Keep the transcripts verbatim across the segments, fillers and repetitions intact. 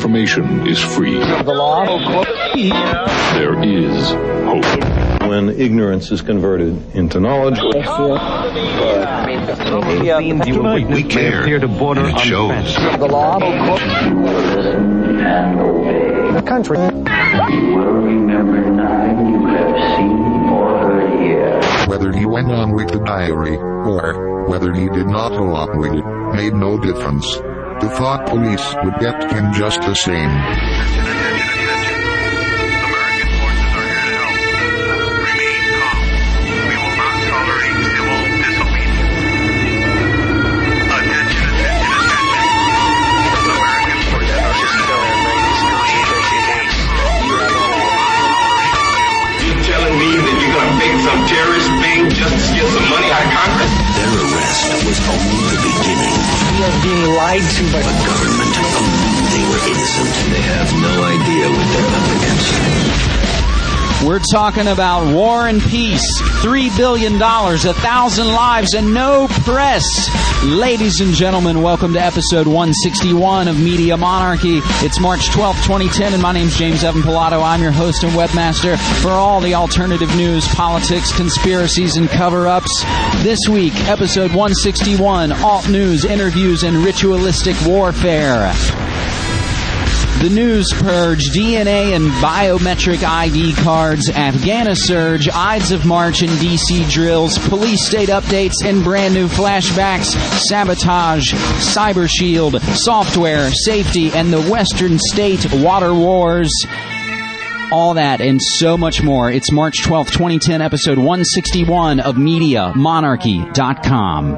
information is free. The law. There is hope. When ignorance is converted into knowledge. We care, and it shows. The law. The country. You will remember nothing you have seen or heard here. Whether he went on with the diary, or whether he did not go on with it, made no difference. The thought police would get him just the same. Some terrorist being just to get some money out of Congress? Their arrest was only the beginning. We are being lied to by the government. They were innocent. They have no idea what they're up against. We're talking about war and peace, three billion dollars, a thousand lives, and no press. Ladies and gentlemen, welcome to episode one sixty-one of Media Monarchy. It's March twelfth, twenty ten, and my name's James Evan Pilato. I'm your host and webmaster for all the alternative news, politics, conspiracies, and cover-ups. This week, episode one sixty-one, alt news, interviews, and ritualistic warfare. The news purge, D N A and biometric I D cards, Afghanisurge, Ides of March and D C drills, police state updates and brand new flashbacks, sabotage, cyber shield, software, safety, and the Western state water wars. All that and so much more. It's March twelfth, twenty ten, episode one sixty-one of Media Monarchy dot com.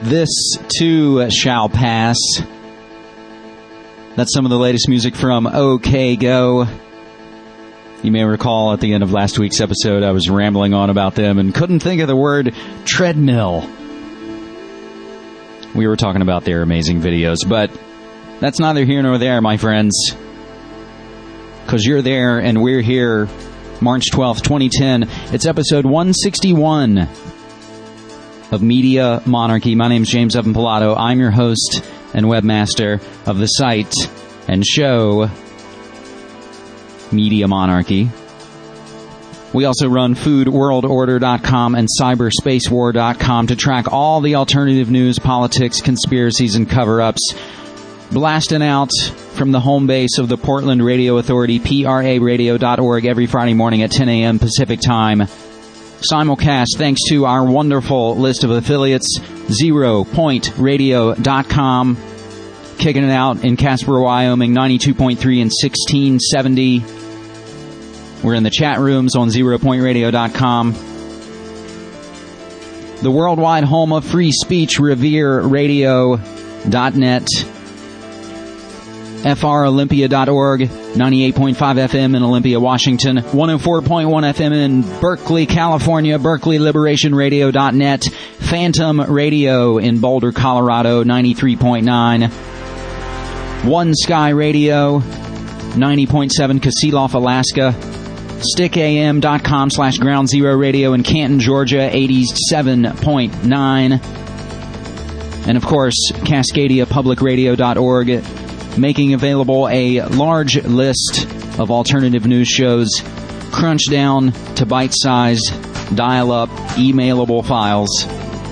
This too shall pass. That's some of the latest music from OK Go. You may recall at the end of last week's episode I was rambling on about them and couldn't think of the word treadmill. We were talking about their amazing videos, but that's neither here nor there, my friends. Because you're there and we're here. March twelfth, twenty ten. It's episode one sixty-one of Media Monarchy. My name's James Evan Pilato. I'm your host and webmaster of the site and show Media Monarchy. We also run food world order dot com and cyberspace war dot com to track all the alternative news, politics, conspiracies, and cover-ups. Blasting out from the home base of the Portland Radio Authority, P R A radio dot org, every Friday morning at ten a.m. Pacific Time. Simulcast thanks to our wonderful list of affiliates, zero point radio dot com. Kicking it out in Casper, Wyoming, ninety-two point three and sixteen seventy. We're in the chat rooms on zero point radio dot com. The worldwide home of free speech, revere radio dot net. F R Olympia dot org, ninety-eight point five F M in Olympia, Washington, one oh four point one F M in Berkeley, California, Berkeley Liberation Radio dot net, Phantom Radio in Boulder, Colorado, ninety-three point nine, One Sky Radio, ninety point seven Kasilof, Alaska, stick a m dot com slash ground zero radio in Canton, Georgia, eighty-seven point nine, and of course, Cascadia Public Radio dot org, making available a large list of alternative news shows, crunched down to bite-sized, dial-up, emailable files.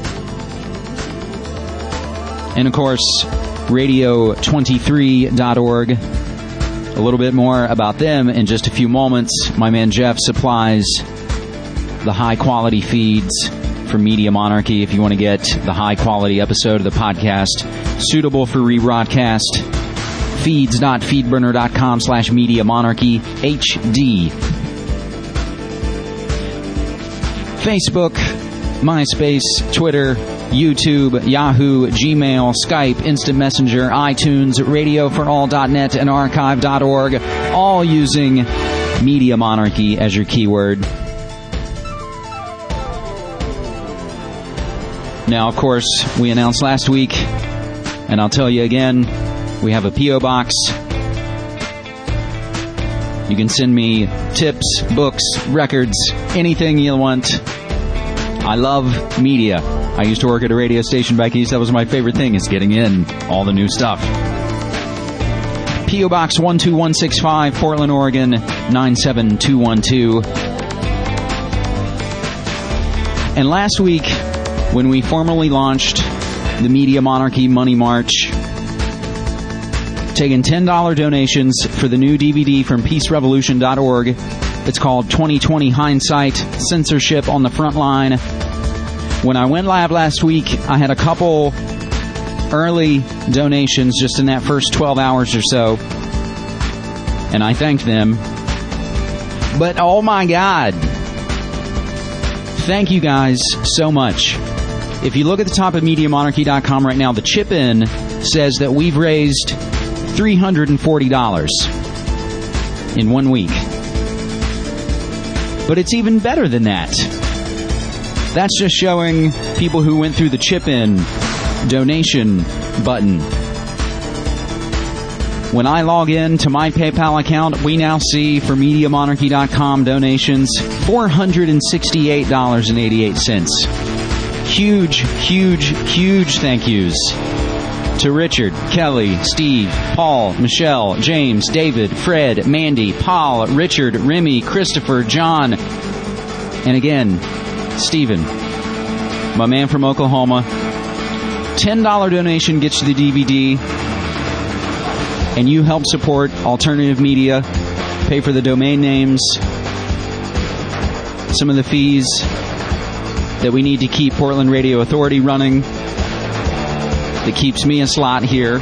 And of course, radio twenty-three dot org. A little bit more about them in just a few moments. My man Jeff supplies the high-quality feeds for Media Monarchy if you want to get the high-quality episode of the podcast suitable for rebroadcast. feeds dot feedburner dot com slash Media Monarchy H D. Facebook, MySpace, Twitter, YouTube, Yahoo, Gmail, Skype, Instant Messenger, iTunes, radio for all dot net, and archive dot org, all using Media Monarchy as your keyword. Now, of course, we announced last week, and I'll tell you again, we have a P O box. You can send me tips, books, records, anything you want. I love media. I used to work at a radio station back east. That was my favorite thing, is getting in all the new stuff. P O Box one two one six five, Portland, Oregon, nine seven two one two. And last week, when we formally launched the Media Monarchy Money March, taking ten dollars donations for the new D V D from peace revolution dot org. It's called twenty twenty Hindsight, Censorship on the Front Line. When I went live last week, I had a couple early donations just in that first twelve hours or so, and I thanked them. But oh my God, thank you guys so much. If you look at the top of media monarchy dot com right now, the chip-in says that we've raised three hundred forty dollars in one week. But it's even better than that. That's just showing people who went through the chip-in donation button. When I log in to my PayPal account, we now see for media monarchy dot com donations four hundred sixty-eight dollars and eighty-eight cents. Huge, huge, huge thank yous to Richard, Kelly, Steve, Paul, Michelle, James, David, Fred, Mandy, Paul, Richard, Remy, Christopher, John, and again, Stephen, my man from Oklahoma. ten dollars donation gets you the D V D, and you help support alternative media, pay for the domain names, some of the fees that we need to keep Portland Radio Authority running, that keeps me a slot here.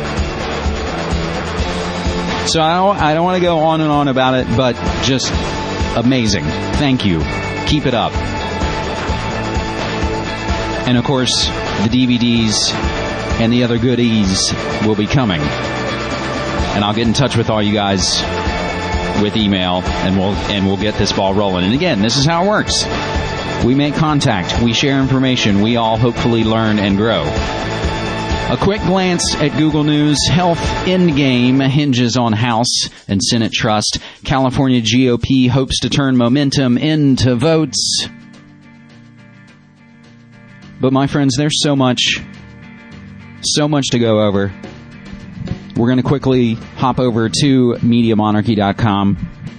So I don't, I don't want to go on and on about it, but just amazing. Thank you. Keep it up. And, of course, the D V Ds and the other goodies will be coming. And I'll get in touch with all you guys with email, and we'll and we'll get this ball rolling. And again, this is how it works. We make contact. We share information. We all hopefully learn and grow. A quick glance at Google News. Health endgame hinges on House and Senate trust. California G O P hopes to turn momentum into votes. But my friends, there's so much, so much to go over. We're going to quickly hop over to media monarchy dot com.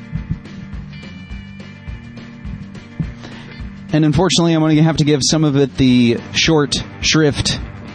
And unfortunately, I'm going to have to give some of it the short shrift.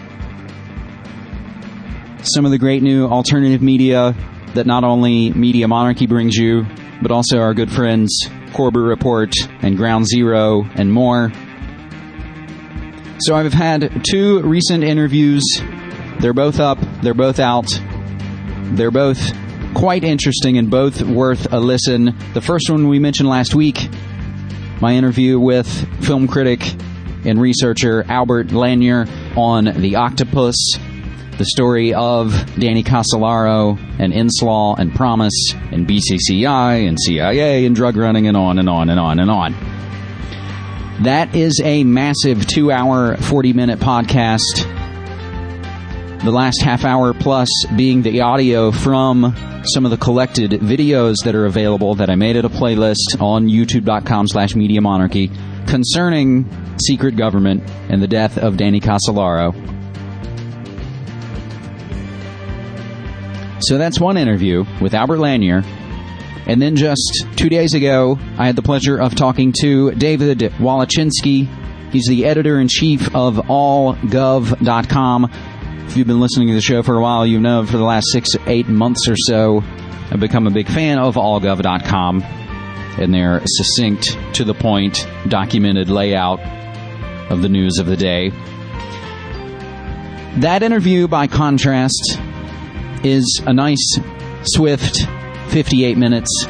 Some of the great new alternative media that not only Media Monarchy brings you, but also our good friends Corbett Report and Ground Zero and more. So I've had two recent interviews. They're both up. They're both out. They're both quite interesting and both worth a listen. The first one we mentioned last week, my interview with film critic and researcher Albert Lanier on The Octopus, the story of Danny Casolaro and Inslaw and Promise and B C C I and C I A and drug running and on and on and on and on. That is a massive two-hour, forty-minute podcast. The last half hour plus being the audio from some of the collected videos that are available that I made at a playlist on youtube.com slash Media Monarchy concerning secret government and the death of Danny Casolaro. So that's one interview with Albert Lanier. And then just two days ago, I had the pleasure of talking to David Walachinsky. He's the editor-in-chief of all gov dot com. If you've been listening to the show for a while, you know for the last six, eight months or so, I've become a big fan of all gov dot com and their succinct, to the point, documented layout of the news of the day. That interview, by contrast, is a nice, swift fifty-eight minutes.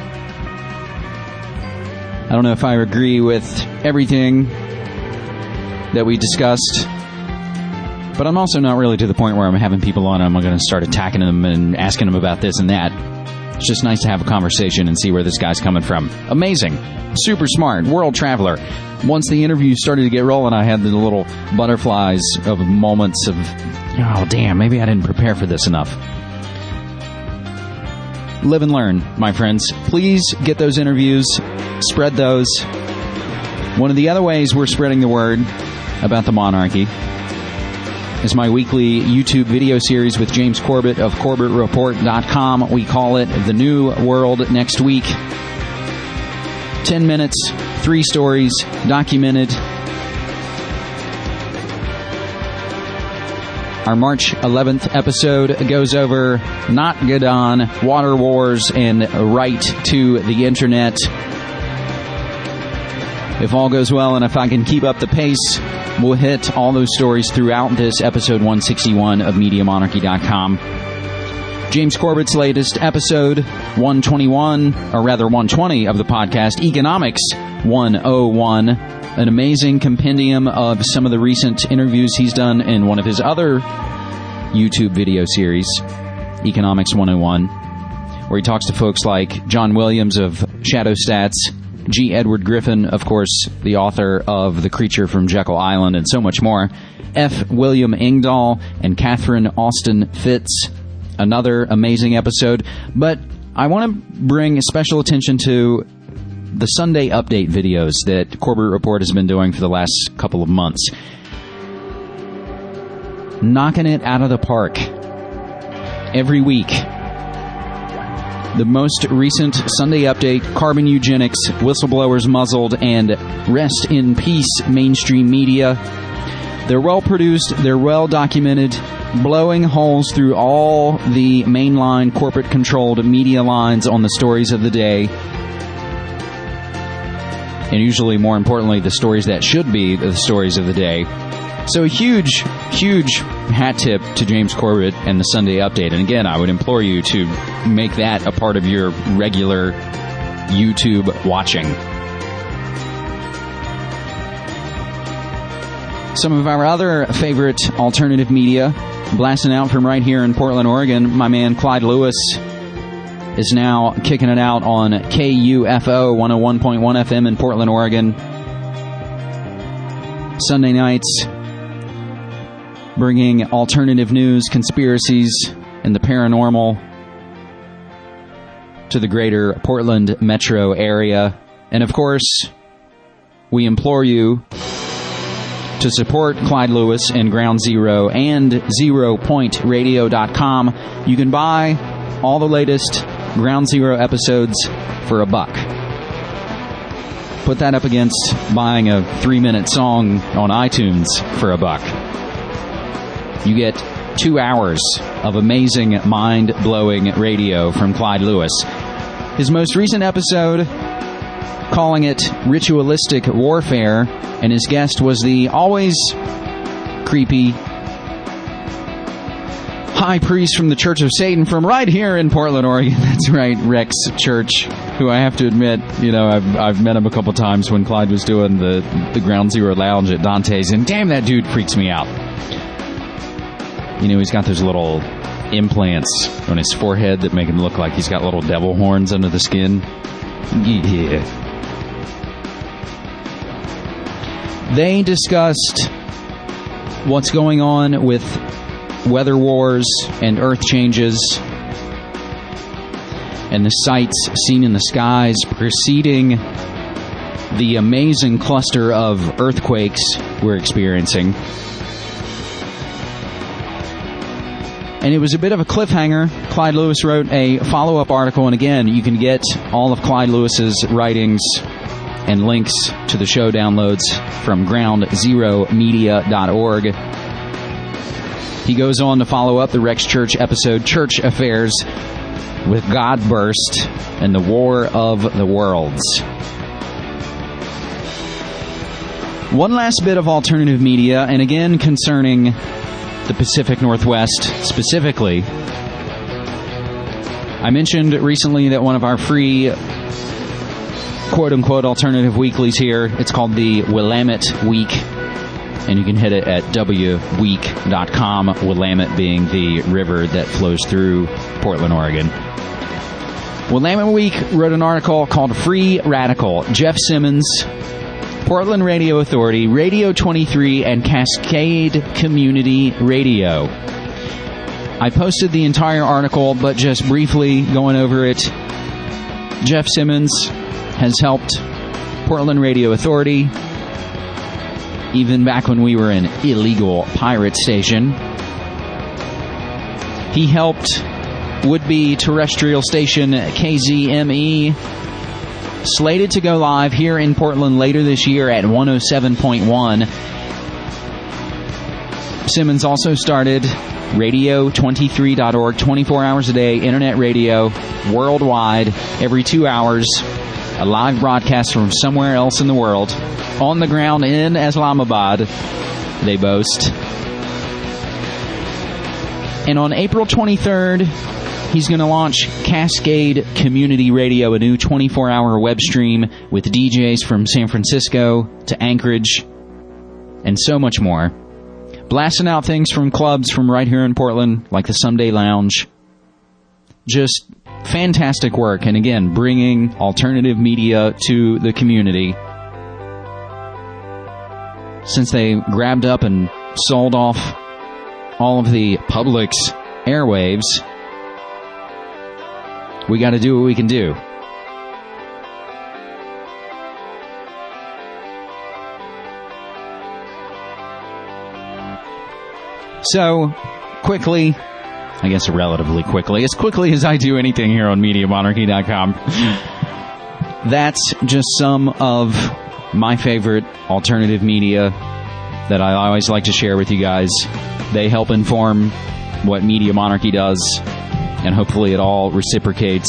I don't know if I agree with everything that we discussed, but I'm also not really to the point where I'm having people on and I'm going to start attacking them and asking them about this and that. It's just nice to have a conversation and see where this guy's coming from. Amazing. Super smart. World traveler. Once the interview started to get rolling, I had the little butterflies of moments of, oh, damn, maybe I didn't prepare for this enough. Live and learn, my friends. Please get those interviews. Spread those. One of the other ways we're spreading the word about the monarchy is my weekly YouTube video series with James Corbett of Corbett Report dot com. We call it The New World Next Week. Ten minutes, three stories, documented. Our March eleventh episode goes over Not Gadon, water wars, and right to the internet. If all goes well and if I can keep up the pace, we'll hit all those stories throughout this episode one sixty-one of Media Monarchy dot com. James Corbett's latest episode, one twenty-one, or rather one twenty of the podcast, Economics one oh one, an amazing compendium of some of the recent interviews he's done in one of his other YouTube video series, Economics one oh one, where he talks to folks like John Williams of Shadow Stats, G. Edward Griffin, of course, the author of The Creature from Jekyll Island, and so much more, F. William Engdahl, and Catherine Austin Fitz. Another amazing episode. But I want to bring special attention to the Sunday update videos that Corbett Report has been doing for the last couple of months. Knocking it out of the park every week. The most recent Sunday update, Carbon Eugenics, Whistleblowers Muzzled, and Rest in Peace Mainstream Media. They're well produced, they're well documented, blowing holes through all the mainline corporate controlled media lines on the stories of the day. And usually, more importantly, the stories that should be the stories of the day. So a huge, huge hat tip to James Corbett and the Sunday Update. And again, I would implore you to make that a part of your regular YouTube watching. Some of our other favorite alternative media, blasting out from right here in Portland, Oregon. My man Clyde Lewis is now kicking it out on K U F O one oh one point one F M in Portland, Oregon. Sunday nights, bringing alternative news, conspiracies, and the paranormal to the greater Portland metro area. And of course, we implore you to support Clyde Lewis and Ground Zero and zero point radio dot com. You can buy all the latest Ground Zero episodes for a buck. Put that up against buying a three-minute song on iTunes for a buck. You get two hours of amazing, mind-blowing radio from Clyde Lewis. His most recent episode, calling it Ritualistic Warfare, and his guest was the always creepy high priest from the Church of Satan from right here in Portland, Oregon. That's right, Rex Church, who I have to admit, you know, I've I've met him a couple times when Clyde was doing the, the Ground Zero Lounge at Dante's, and damn, that dude freaks me out. You know, he's got those little implants on his forehead that make him look like he's got little devil horns under the skin. Yeah. They discussed what's going on with weather wars and earth changes and the sights seen in the skies preceding the amazing cluster of earthquakes we're experiencing. And it was a bit of a cliffhanger. Clyde Lewis wrote a follow-up article, and again, you can get all of Clyde Lewis's writings and links to the show downloads from ground zero media dot org. He goes on to follow up the Rex Church episode, Church Affairs, with Godburst and the War of the Worlds. One last bit of alternative media, and again concerning the Pacific Northwest specifically. I mentioned recently that one of our free quote-unquote alternative weeklies here, it's called the Willamette Week, and you can hit it at w week dot com, Willamette being the river that flows through Portland, Oregon. Willamette Week wrote an article called Free Radical, Jeff Simmons, Portland Radio Authority, Radio twenty-three, and Cascade Community Radio. I posted the entire article, but just briefly going over it, Jeff Simmons has helped Portland Radio Authority, even back when we were an illegal pirate station. He helped would-be terrestrial station K Z M E, slated to go live here in Portland later this year at one oh seven point one. Simmons also started radio twenty-three dot org, twenty-four hours a day, internet radio, worldwide, every two hours. A live broadcast from somewhere else in the world, on the ground in Islamabad, they boast. And on April twenty-third, he's going to launch Cascade Community Radio, a new twenty-four hour web stream with D Js from San Francisco to Anchorage and so much more. Blasting out things from clubs from right here in Portland, like the Someday Lounge. Just fantastic work, and again, bringing alternative media to the community. Since they grabbed up and sold off all of the public's airwaves, we got to do what we can do. So, quickly, I guess relatively quickly, as quickly as I do anything here on media monarchy dot com, that's just some of my favorite alternative media that I always like to share with you guys. They help inform what Media Monarchy does, and hopefully it all reciprocates.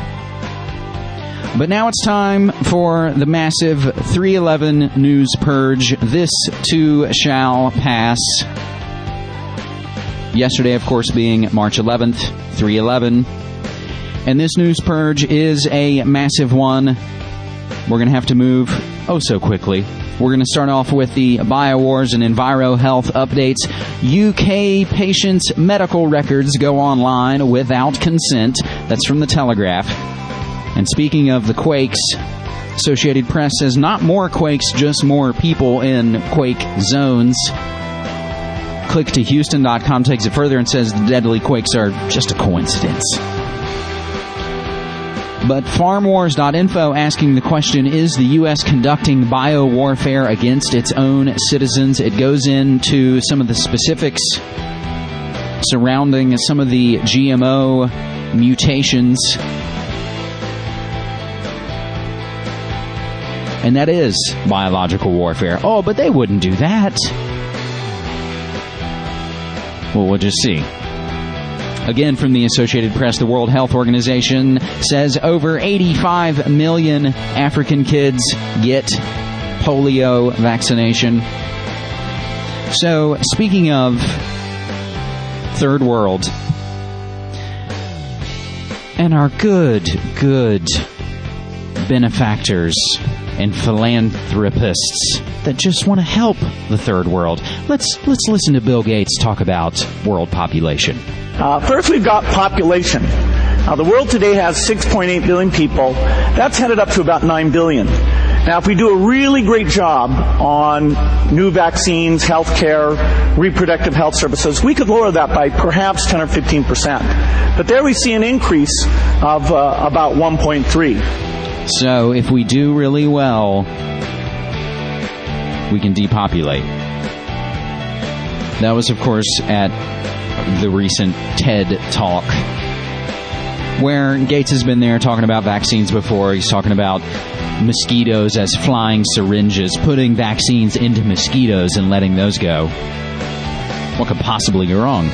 But now it's time for the massive three eleven news purge. This too shall pass. Yesterday, of course, being March eleventh, three eleven. And this news purge is a massive one. We're going to have to move, oh so quickly, We're going to start off with the BioWars and Enviro Health updates. U K patients' medical records go online without consent. That's from the Telegraph. And speaking of the quakes, Associated Press says not more quakes, just more people in quake zones. click to houston dot com takes it further and says the deadly quakes are just a coincidence. But farm wars dot info asking the question, is the U S conducting bio-warfare against its own citizens? It goes into some of the specifics surrounding some of the G M O mutations. And that is biological warfare. Oh, but they wouldn't do that. Well, we'll just see. Again, from the Associated Press, the World Health Organization says over eighty-five million African kids get polio vaccination. So, speaking of third world, and our good, good benefactors and philanthropists that just want to help the third world, let's let's listen to Bill Gates talk about world population. Uh, first, we've got population. Now, the world today has six point eight billion people. That's headed up to about nine billion. Now, if we do a really great job on new vaccines, healthcare, reproductive health services, we could lower that by perhaps ten or fifteen percent. But there we see an increase of uh, about one point three. So, if we do really well, we can depopulate. That was, of course, at the recent TED Talk, where Gates has been there talking about vaccines before. He's talking about mosquitoes as flying syringes, putting vaccines into mosquitoes and letting those go. What could possibly go wrong?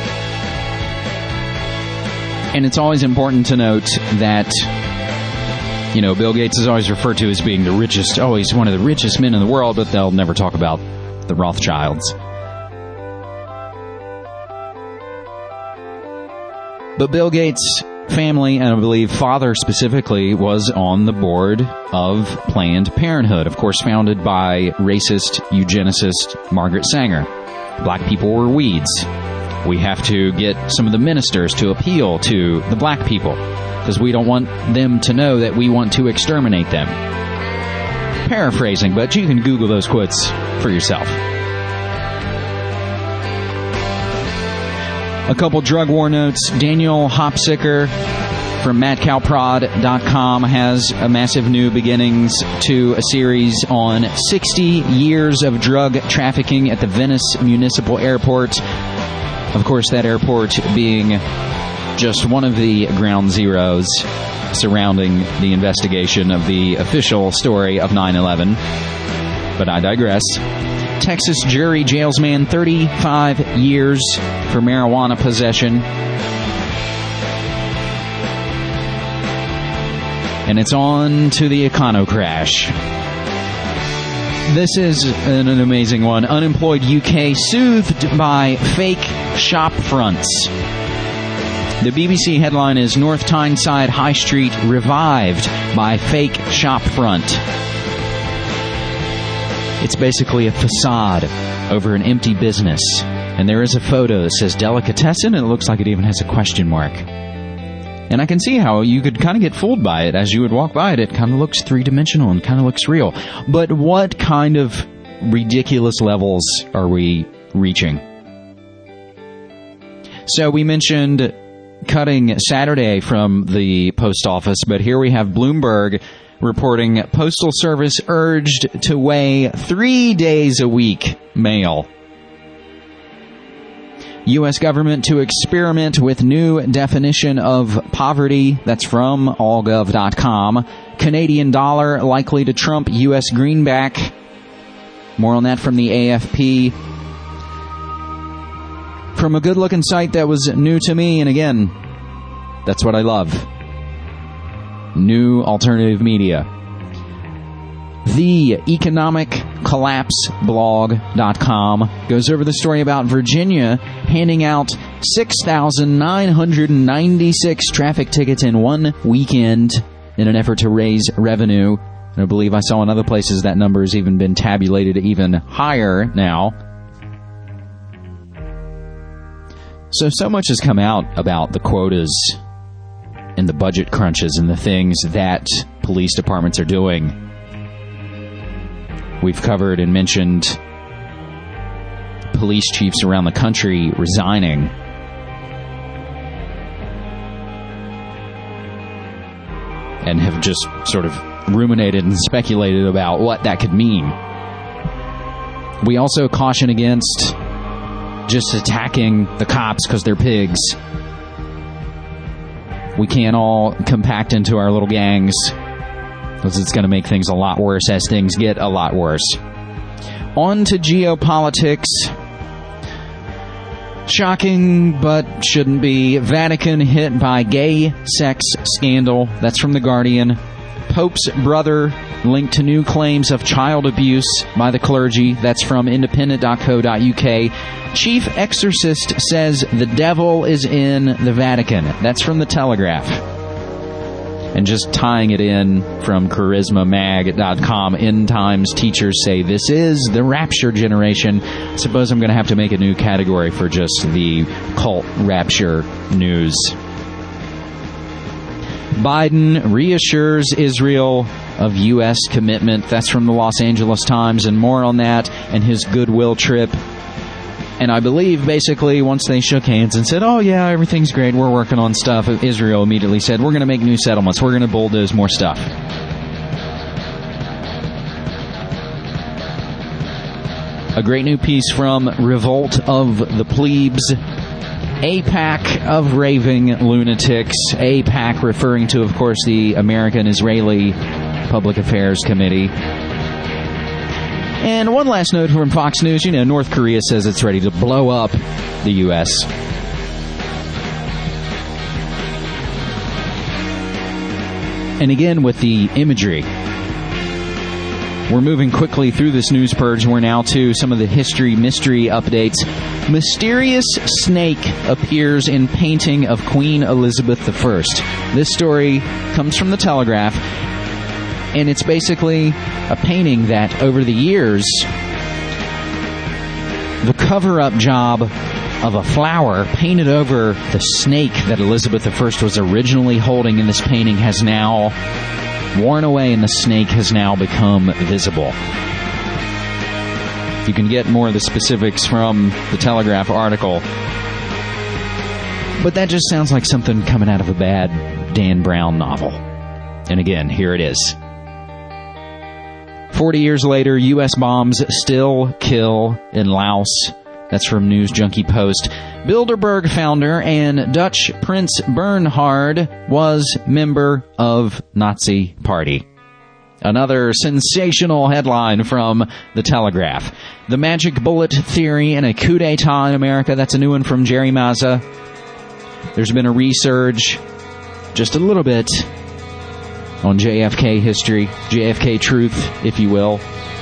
And it's always important to note that, you know, Bill Gates is always referred to as being the richest, oh, he's one of the richest men in the world, but they'll never talk about the Rothschilds. But Bill Gates' family, and I believe father specifically, was on the board of Planned Parenthood, of course founded by racist eugenicist Margaret Sanger. Black people were weeds. We have to get some of the ministers to appeal to the black people, because we don't want them to know that we want to exterminate them. Paraphrasing, but you can Google those quotes for yourself. A couple drug war notes. Daniel Hopsicker from mad cow prod dot com has a massive new beginnings to a series on sixty years of drug trafficking at the Venice Municipal Airport. Of course, that airport being just one of the ground zeros surrounding the investigation of the official story of nine eleven. But I digress. Texas jury jails man thirty-five years for marijuana possession. And it's on to the econo crash. This is an, an amazing one. Unemployed U K soothed by fake shop fronts. The B B C headline is North Tyneside High Street revived by fake shop front. It's basically a facade over an empty business. And there is a photo that says delicatessen, and it looks like it even has a question mark. And I can see how you could kind of get fooled by it. As you would walk by it, it kind of looks three-dimensional and kind of looks real. But what kind of ridiculous levels are we reaching? So we mentioned cutting Saturday from the post office, but here we have Bloomberg reporting Postal Service urged to weigh three days a week mail. U S government to experiment with new definition of poverty. That's from all gov dot com. Canadian dollar likely to trump U S greenback. More on that from the A F P. From a good-looking site that was new to me, and again, that's what I love. New alternative media. The Economic Collapse Blog dot com goes over the story about Virginia handing out six thousand nine hundred ninety-six traffic tickets in one weekend in an effort to raise revenue. And I believe I saw in other places that number has even been tabulated even higher now. So, so much has come out about the quotas and the budget crunches and the things that police departments are doing. We've covered and mentioned police chiefs around the country resigning. And have just sort of ruminated and speculated about what that could mean. We also caution against just attacking the cops because they're pigs. We can't all compact into our little gangs because it's going to make things a lot worse as things get a lot worse. On to geopolitics. Shocking, but shouldn't be. Vatican hit by gay sex scandal. That's from The Guardian. Pope's brother linked to new claims of child abuse by the clergy. That's from independent dot co dot U K. Chief exorcist says the devil is in the Vatican. That's from The Telegraph. And just tying it in from charisma mag dot com, end times teachers say this is the rapture generation. I suppose I'm going to have to make a new category for just the cult rapture news. Biden reassures Israel of U S commitment. That's from the Los Angeles Times, and more on that and his goodwill trip. And I believe, basically, once they shook hands and said, oh, yeah, everything's great, we're working on stuff, Israel immediately said, we're going to make new settlements, we're going to bulldoze more stuff. A great new piece from Revolt of the Plebes. A pack of raving lunatics. A pack referring to, of course, the American-Israeli Public Affairs Committee. And one last note from Fox News. You know, North Korea says it's ready to blow up the U S And again, with the imagery. We're moving quickly through this news purge. We're now to some of the history mystery updates. Mysterious snake appears in painting of Queen Elizabeth the First. This story comes from The Telegraph. And it's basically a painting that, over the years, the cover-up job of a flower painted over the snake that Elizabeth the First was originally holding in this painting has now worn away, and the snake has now become visible. You can get more of the specifics from the Telegraph article. But that just sounds like something coming out of a bad Dan Brown novel. And again, here it is. Forty years later, U S bombs still kill in Laos. That's from News Junkie Post. Bilderberg founder and Dutch Prince Bernhard was member of Nazi Party. Another sensational headline from The Telegraph. The magic bullet theory and a coup d'etat in America. That's a new one from Jerry Mazza. There's been a resurge, just a little bit, on J F K history, J F K truth, if you will.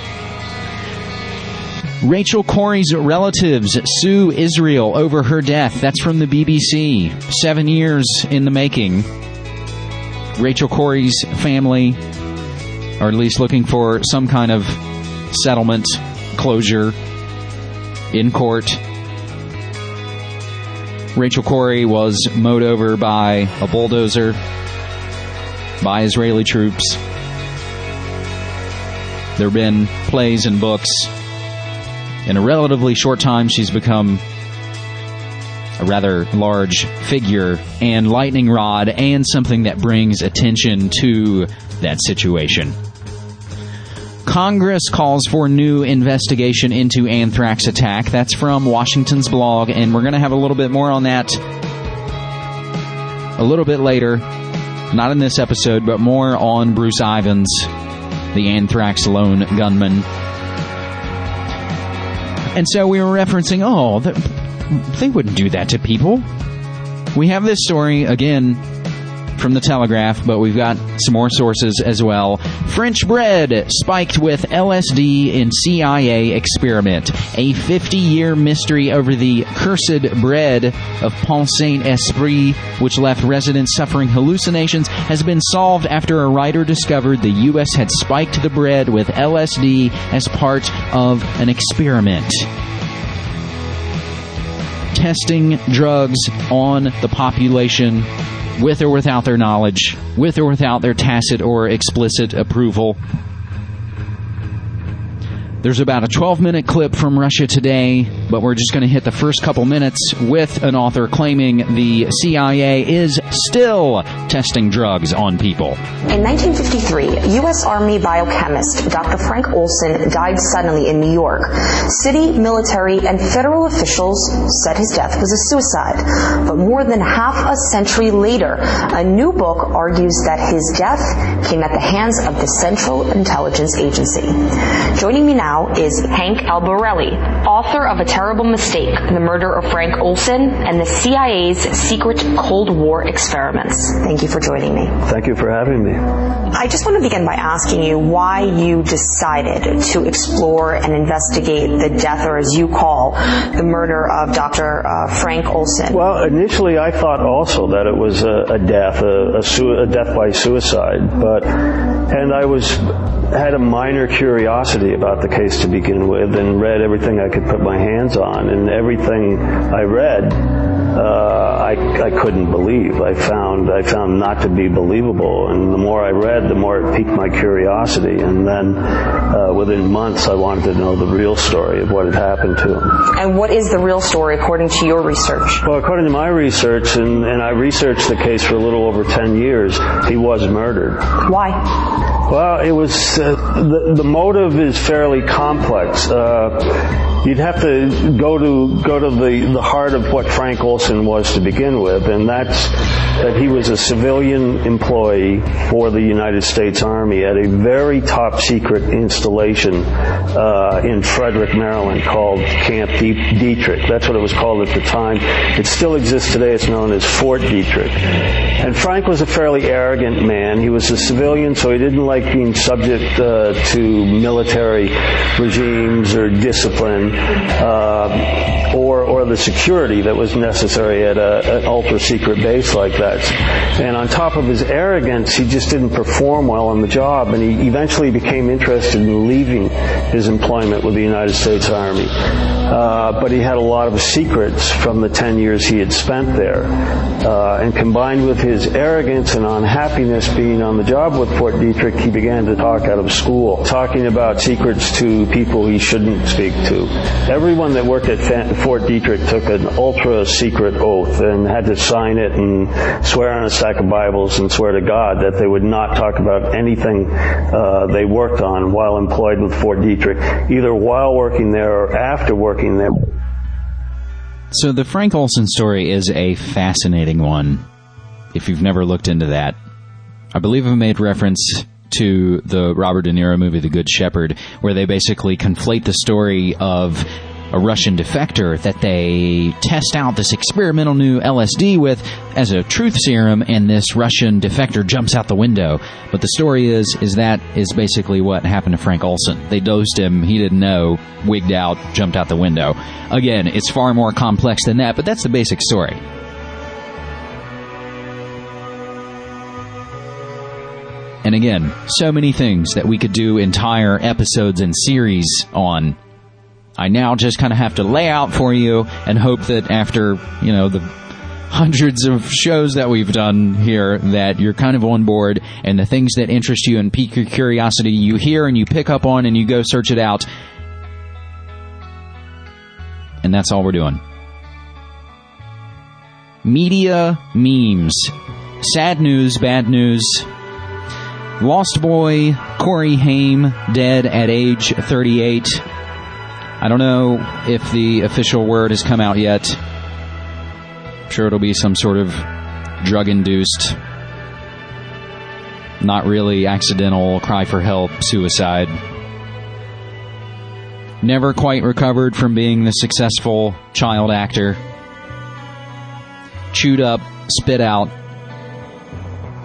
Rachel Corrie's relatives sue Israel over her death. That's from the B B C. Seven years in the making. Rachel Corrie's family are at least looking for some kind of settlement, closure, in court. Rachel Corrie was mowed over by a bulldozer by Israeli troops. There have been plays and books. In a relatively short time, she's become a rather large figure and lightning rod and something that brings attention to that situation. Congress calls for new investigation into anthrax attack. That's from Washington's blog, and we're going to have a little bit more on that a little bit later. Not in this episode, but more on Bruce Ivins, the anthrax lone gunman. And so we were referencing, oh, they wouldn't do that to people. We have this story, again, from the Telegraph, but we've got some more sources as well. French bread spiked with L S D in C I A experiment. A fifty-year mystery over the cursed bread of Pont Saint-Esprit, which left residents suffering hallucinations, has been solved after a writer discovered the U S had spiked the bread with L S D as part of an experiment. Testing drugs on the population with or without their knowledge, with or without their tacit or explicit approval. There's about a twelve-minute clip from Russia Today, but we're just going to hit the first couple minutes with an author claiming the C I A is still testing drugs on people. In nineteen fifty-three, U S Army biochemist Doctor Frank Olson died suddenly in New York. City, military, and federal officials said his death was a suicide. But more than half a century later, a new book argues that his death came at the hands of the Central Intelligence Agency. Joining me now is Hank Albarelli, author of A Terrible Mistake, The Murder of Frank Olson, and the C I A's Secret Cold War Experiments. Thank you for joining me. Thank you for having me. I just want to begin by asking you why you decided to explore and investigate the death, or as you call, the murder of Doctor Uh, Frank Olson. Well, initially I thought also that it was a, a death, a, a, su- a death by suicide, but, and I was, had a minor curiosity about the case to begin with, and read everything I could put my hands on, and everything I read, uh, I, I couldn't believe. I found, I found not to be believable, and the more I read, the more it piqued my curiosity, and then, uh, within months I wanted to know the real story of what had happened to him. And what is the real story according to your research? Well, according to my research, and, and I researched the case for a little over ten years, he was murdered. Why? Well, it was, uh, the, the motive is fairly complex. Uh, you'd have to go to, go to the, the heart of what Frank Olson was to begin with, and that's that he was a civilian employee for the United States Army at a very top secret installation, uh, in Frederick, Maryland, called Camp Detrick. That's what it was called at the time. It still exists today. It's known as Fort Detrick. And Frank was a fairly arrogant man. He was a civilian, so he didn't like being subject uh, to military regimes or discipline, uh, or or the security that was necessary at a, an ultra-secret base like that. And on top of his arrogance, he just didn't perform well on the job, and he eventually became interested in leaving his employment with the United States Army. Uh, but he had a lot of secrets from the ten years he had spent there. Uh, and combined with his arrogance and unhappiness being on the job with Fort Detrick, he began to talk out of school, talking about secrets to people he shouldn't speak to. Everyone that worked at Fort Detrick took an ultra-secret oath and had to sign it and swear on a stack of Bibles and swear to God that they would not talk about anything uh, they worked on while employed with Fort Detrick, either while working there or after working there. So the Frank Olson story is a fascinating one, if you've never looked into that. I believe I've made reference to the Robert De Niro movie, The Good Shepherd, where they basically conflate the story of a Russian defector that they test out this experimental new L S D with as a truth serum, and this Russian defector jumps out the window. But the story is, is that is basically what happened to Frank Olson. They dosed him, he didn't know, wigged out, jumped out the window. Again, it's far more complex than that, but that's the basic story. And again, so many things that we could do entire episodes and series on. I now just kind of have to lay out for you and hope that after, you know, the hundreds of shows that we've done here, that you're kind of on board, and the things that interest you and pique your curiosity you hear and you pick up on and you go search it out. And that's all we're doing. Media memes. Sad news, bad news. Lost boy Corey Haim, dead at age thirty-eight. I don't know if the official word has come out yet. I'm sure it'll be some sort of drug-induced, not really accidental, cry for help, suicide. Never quite recovered from being the successful child actor. Chewed up, spit out,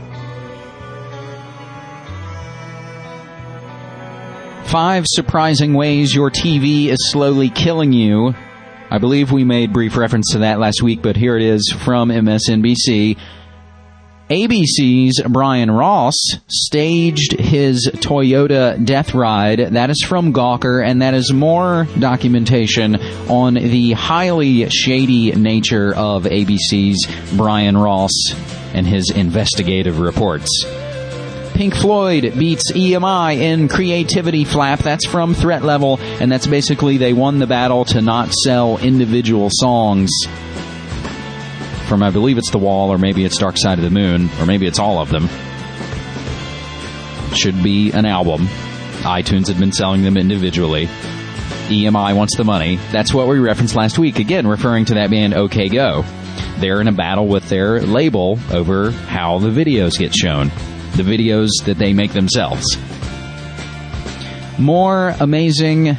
Five surprising ways your T V is slowly killing you. I believe we made brief reference to that last week, but here it is from M S N B C. A B C's Brian Ross staged his Toyota death ride. That is from Gawker, and that is more documentation on the highly shady nature of A B C's Brian Ross and his investigative reports. Pink Floyd beats E M I in creativity flap. That's from Threat Level, and that's basically they won the battle to not sell individual songs from, I believe it's The Wall, or maybe it's Dark Side of the Moon, or maybe it's all of them. Should be an album. iTunes had been selling them individually. E M I wants the money. That's what we referenced last week, again, referring to that band OK Go. They're in a battle with their label over how the videos get shown. The videos that they make themselves. More amazing,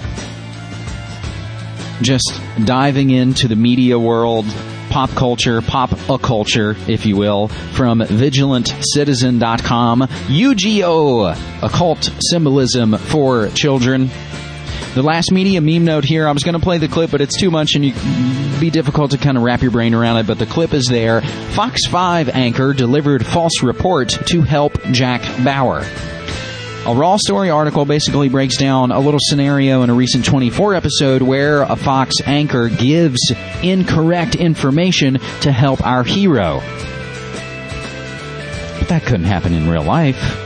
just diving into the media world, pop culture, pop-a-culture, if you will, from vigilant citizen dot com. Yu-Gi-Oh! Occult symbolism for children. The last media meme note here, I was going to play the clip, but it's too much and it'd be difficult to kind of wrap your brain around it, but the clip is there. Fox five anchor delivered false report to help Jack Bauer. A Raw Story article basically breaks down a little scenario in a recent twenty-four episode where a Fox anchor gives incorrect information to help our hero. But that couldn't happen in real life.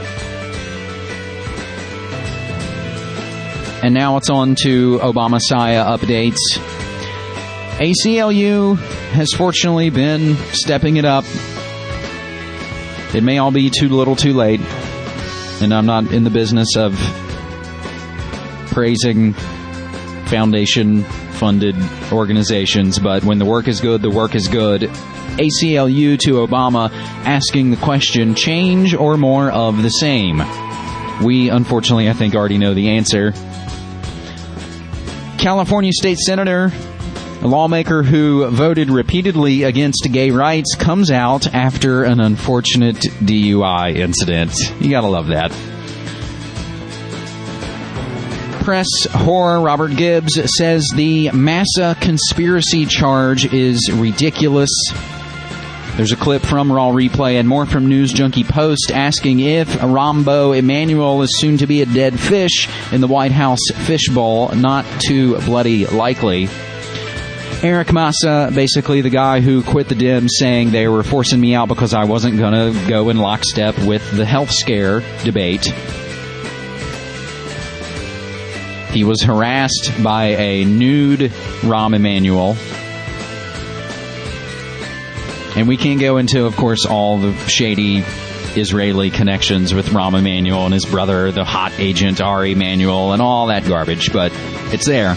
And now it's on to Obama-Saya updates. A C L U has fortunately been stepping it up. It may all be too little too late. And I'm not in the business of praising foundation-funded organizations, but when the work is good, the work is good. A C L U to Obama asking the question, change or more of the same? We, unfortunately, I think already know the answer. California State Senator, a lawmaker who voted repeatedly against gay rights, comes out after an unfortunate D U I incident. You gotta love that. Press whore Robert Gibbs says the Massa conspiracy charge is ridiculous. There's a clip from Raw Replay and more from News Junkie Post asking if Rambo Emanuel is soon to be a dead fish in the White House fishbowl. Not too bloody likely. Eric Massa, basically the guy who quit the Dems, saying they were forcing me out because I wasn't going to go in lockstep with the health scare debate. He was harassed by a nude Rahm Emanuel. And we can't go into, of course, all the shady Israeli connections with Rahm Emanuel and his brother, the hot agent Ari Emanuel, and all that garbage, but it's there.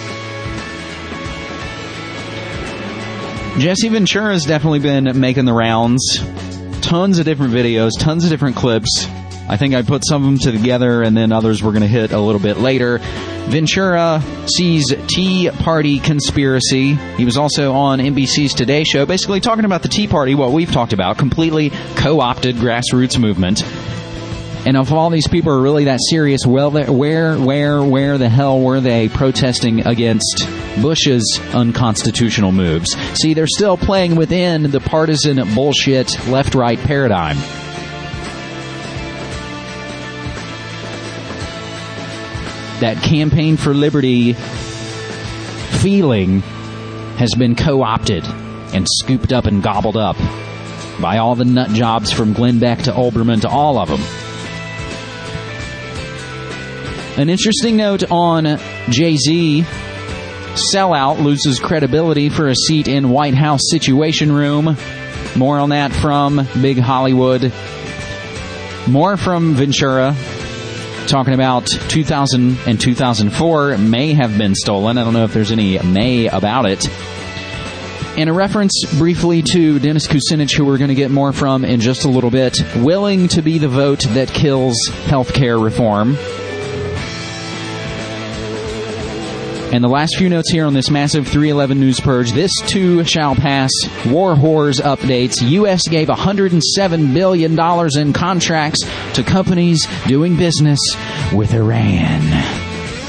Jesse Ventura has definitely been making the rounds. Tons of different videos, tons of different clips. I think I put some of them together, and then others we're going to hit a little bit later. Ventura sees Tea Party conspiracy. He was also on N B C's Today Show, basically talking about the Tea Party, what we've talked about, completely co-opted grassroots movement. And if all these people are really that serious, well, where, where, where the hell were they protesting against Bush's unconstitutional moves? See, they're still playing within the partisan bullshit left-right paradigm. That campaign for liberty feeling has been co-opted and scooped up and gobbled up by all the nut jobs from Glenn Beck to Olbermann to all of them. An interesting note on Jay-Z. Sellout loses credibility for a seat in White House Situation Room. More on that from Big Hollywood. More from Ventura, talking about two thousand and two thousand four may have been stolen. I don't know if there's any may about it. And a reference briefly to Dennis Kucinich, who we're going to get more from in just a little bit, willing to be the vote that kills healthcare reform. And the last few notes here on this massive three eleven news purge. This too shall pass. War whores updates. U S gave one hundred seven billion dollars in contracts to companies doing business with Iran.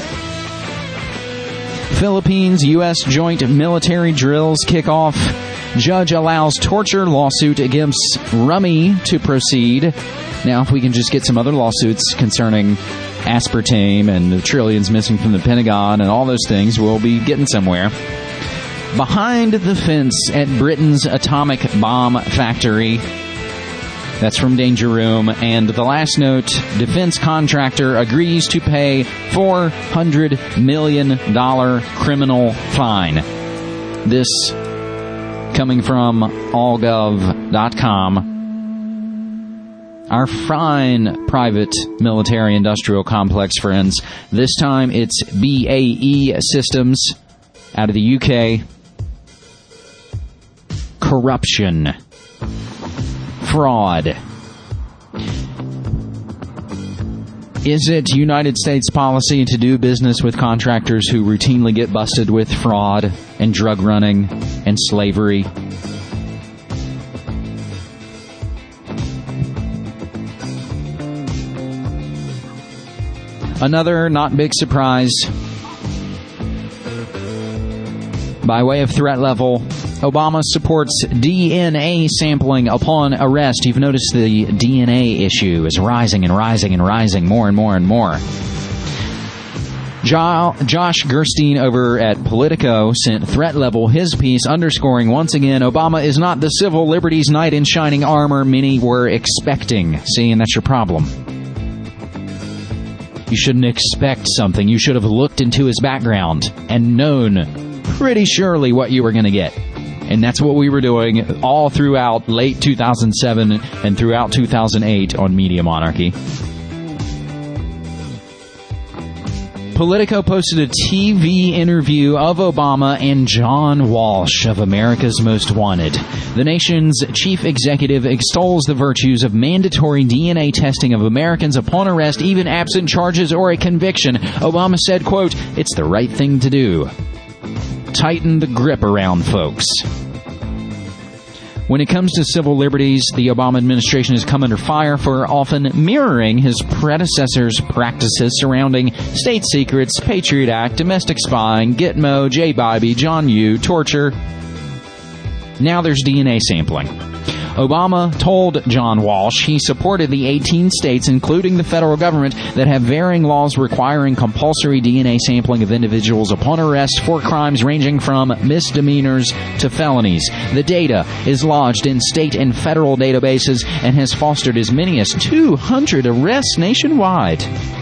Philippines, U S joint military drills kick off. Judge allows torture lawsuit against Rummy to proceed. Now, if we can just get some other lawsuits concerning aspartame and the trillions missing from the Pentagon and all those things, we'll be getting somewhere. Behind the fence at Britain's atomic bomb factory. That's from Danger Room. And the last note, defense contractor agrees to pay four hundred million dollars criminal fine. This coming from all gov dot com. Our fine private military industrial complex friends. This time it's B A E Systems out of the U K. Corruption. Fraud. Is it United States policy to do business with contractors who routinely get busted with fraud and drug running and slavery? Another not big surprise. By way of threat level, Obama supports D N A sampling upon arrest. You've noticed the D N A issue is rising and rising and rising more and more and more. Jo- Josh Gerstein over at Politico sent threat level his piece underscoring once again Obama is not the civil liberties knight in shining armor many were expecting. See, and that's your problem. You shouldn't expect something. You should have looked into his background and known pretty surely what you were going to get. And that's what we were doing all throughout late two thousand seven and throughout two thousand eight on Media Monarchy. Politico posted a T V interview of Obama and John Walsh of America's Most Wanted. The nation's chief executive extols the virtues of mandatory D N A testing of Americans upon arrest, even absent charges or a conviction. Obama said, quote, "It's the right thing to do. Tighten the grip around folks." When it comes to civil liberties, the Obama administration has come under fire for often mirroring his predecessor's practices surrounding state secrets, Patriot Act, domestic spying, Gitmo, J-Bobby, John Yoo, torture. Now there's D N A sampling. Obama told John Walsh he supported the eighteen states, including the federal government, that have varying laws requiring compulsory D N A sampling of individuals upon arrest for crimes ranging from misdemeanors to felonies. The data is lodged in state and federal databases and has fostered as many as two hundred arrests nationwide.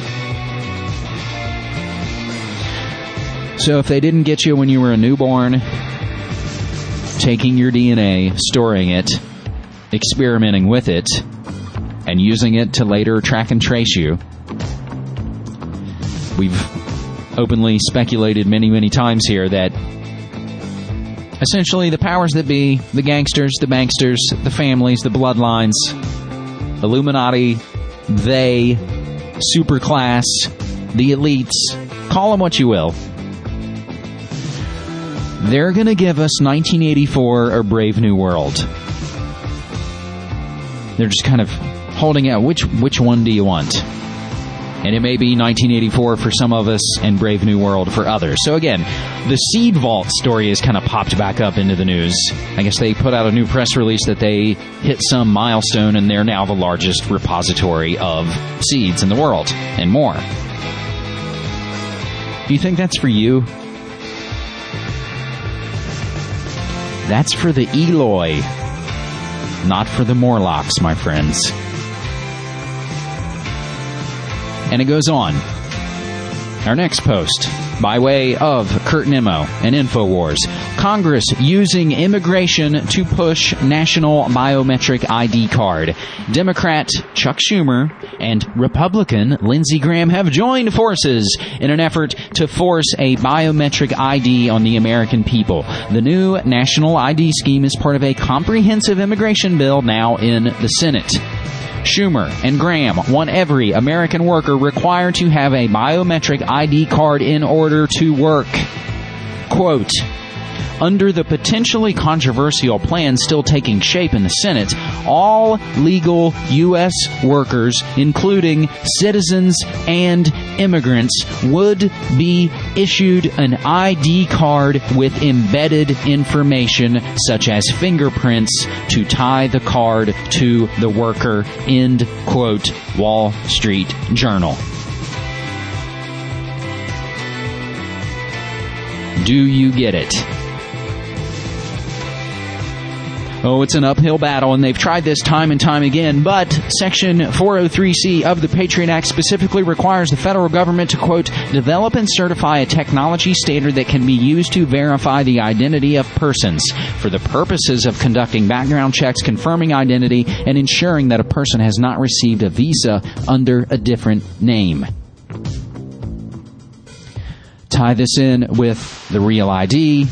So if they didn't get you when you were a newborn, taking your D N A, storing it, experimenting with it, and using it to later track and trace you. We've openly speculated many, many times here that essentially the powers that be, the gangsters, the banksters, the families, the bloodlines, Illuminati, they, superclass, the elites, call them what you will. They're going to give us nineteen eighty-four or Brave New World. They're just kind of holding out. Which which one do you want? And it may be nineteen eighty-four for some of us and Brave New World for others. So again, the Seed Vault story has kind of popped back up into the news. I guess they put out a new press release that they hit some milestone and they're now the largest repository of seeds in the world and more. Do you think that's for you? That's for the Eloi. Not for the Morlocks, my friends. And it goes on. Our next post, by way of Kurt Nimmo and InfoWars. Congress using immigration to push national biometric I D card. Democrat Chuck Schumer and Republican Lindsey Graham have joined forces in an effort to force a biometric I D on the American people. The new national I D scheme is part of a comprehensive immigration bill now in the Senate. Schumer and Graham want every American worker required to have a biometric I D card in order to work. Quote, under the potentially controversial plan still taking shape in the Senate, all legal U S workers, including citizens and immigrants, would be issued an I D card with embedded information such as fingerprints to tie the card to the worker. End quote. Wall Street Journal. Do you get it? Oh, it's an uphill battle, and they've tried this time and time again, but Section four oh three C of the Patriot Act specifically requires the federal government to, quote, develop and certify a technology standard that can be used to verify the identity of persons for the purposes of conducting background checks, confirming identity, and ensuring that a person has not received a visa under a different name. Tie this in with the Real I D,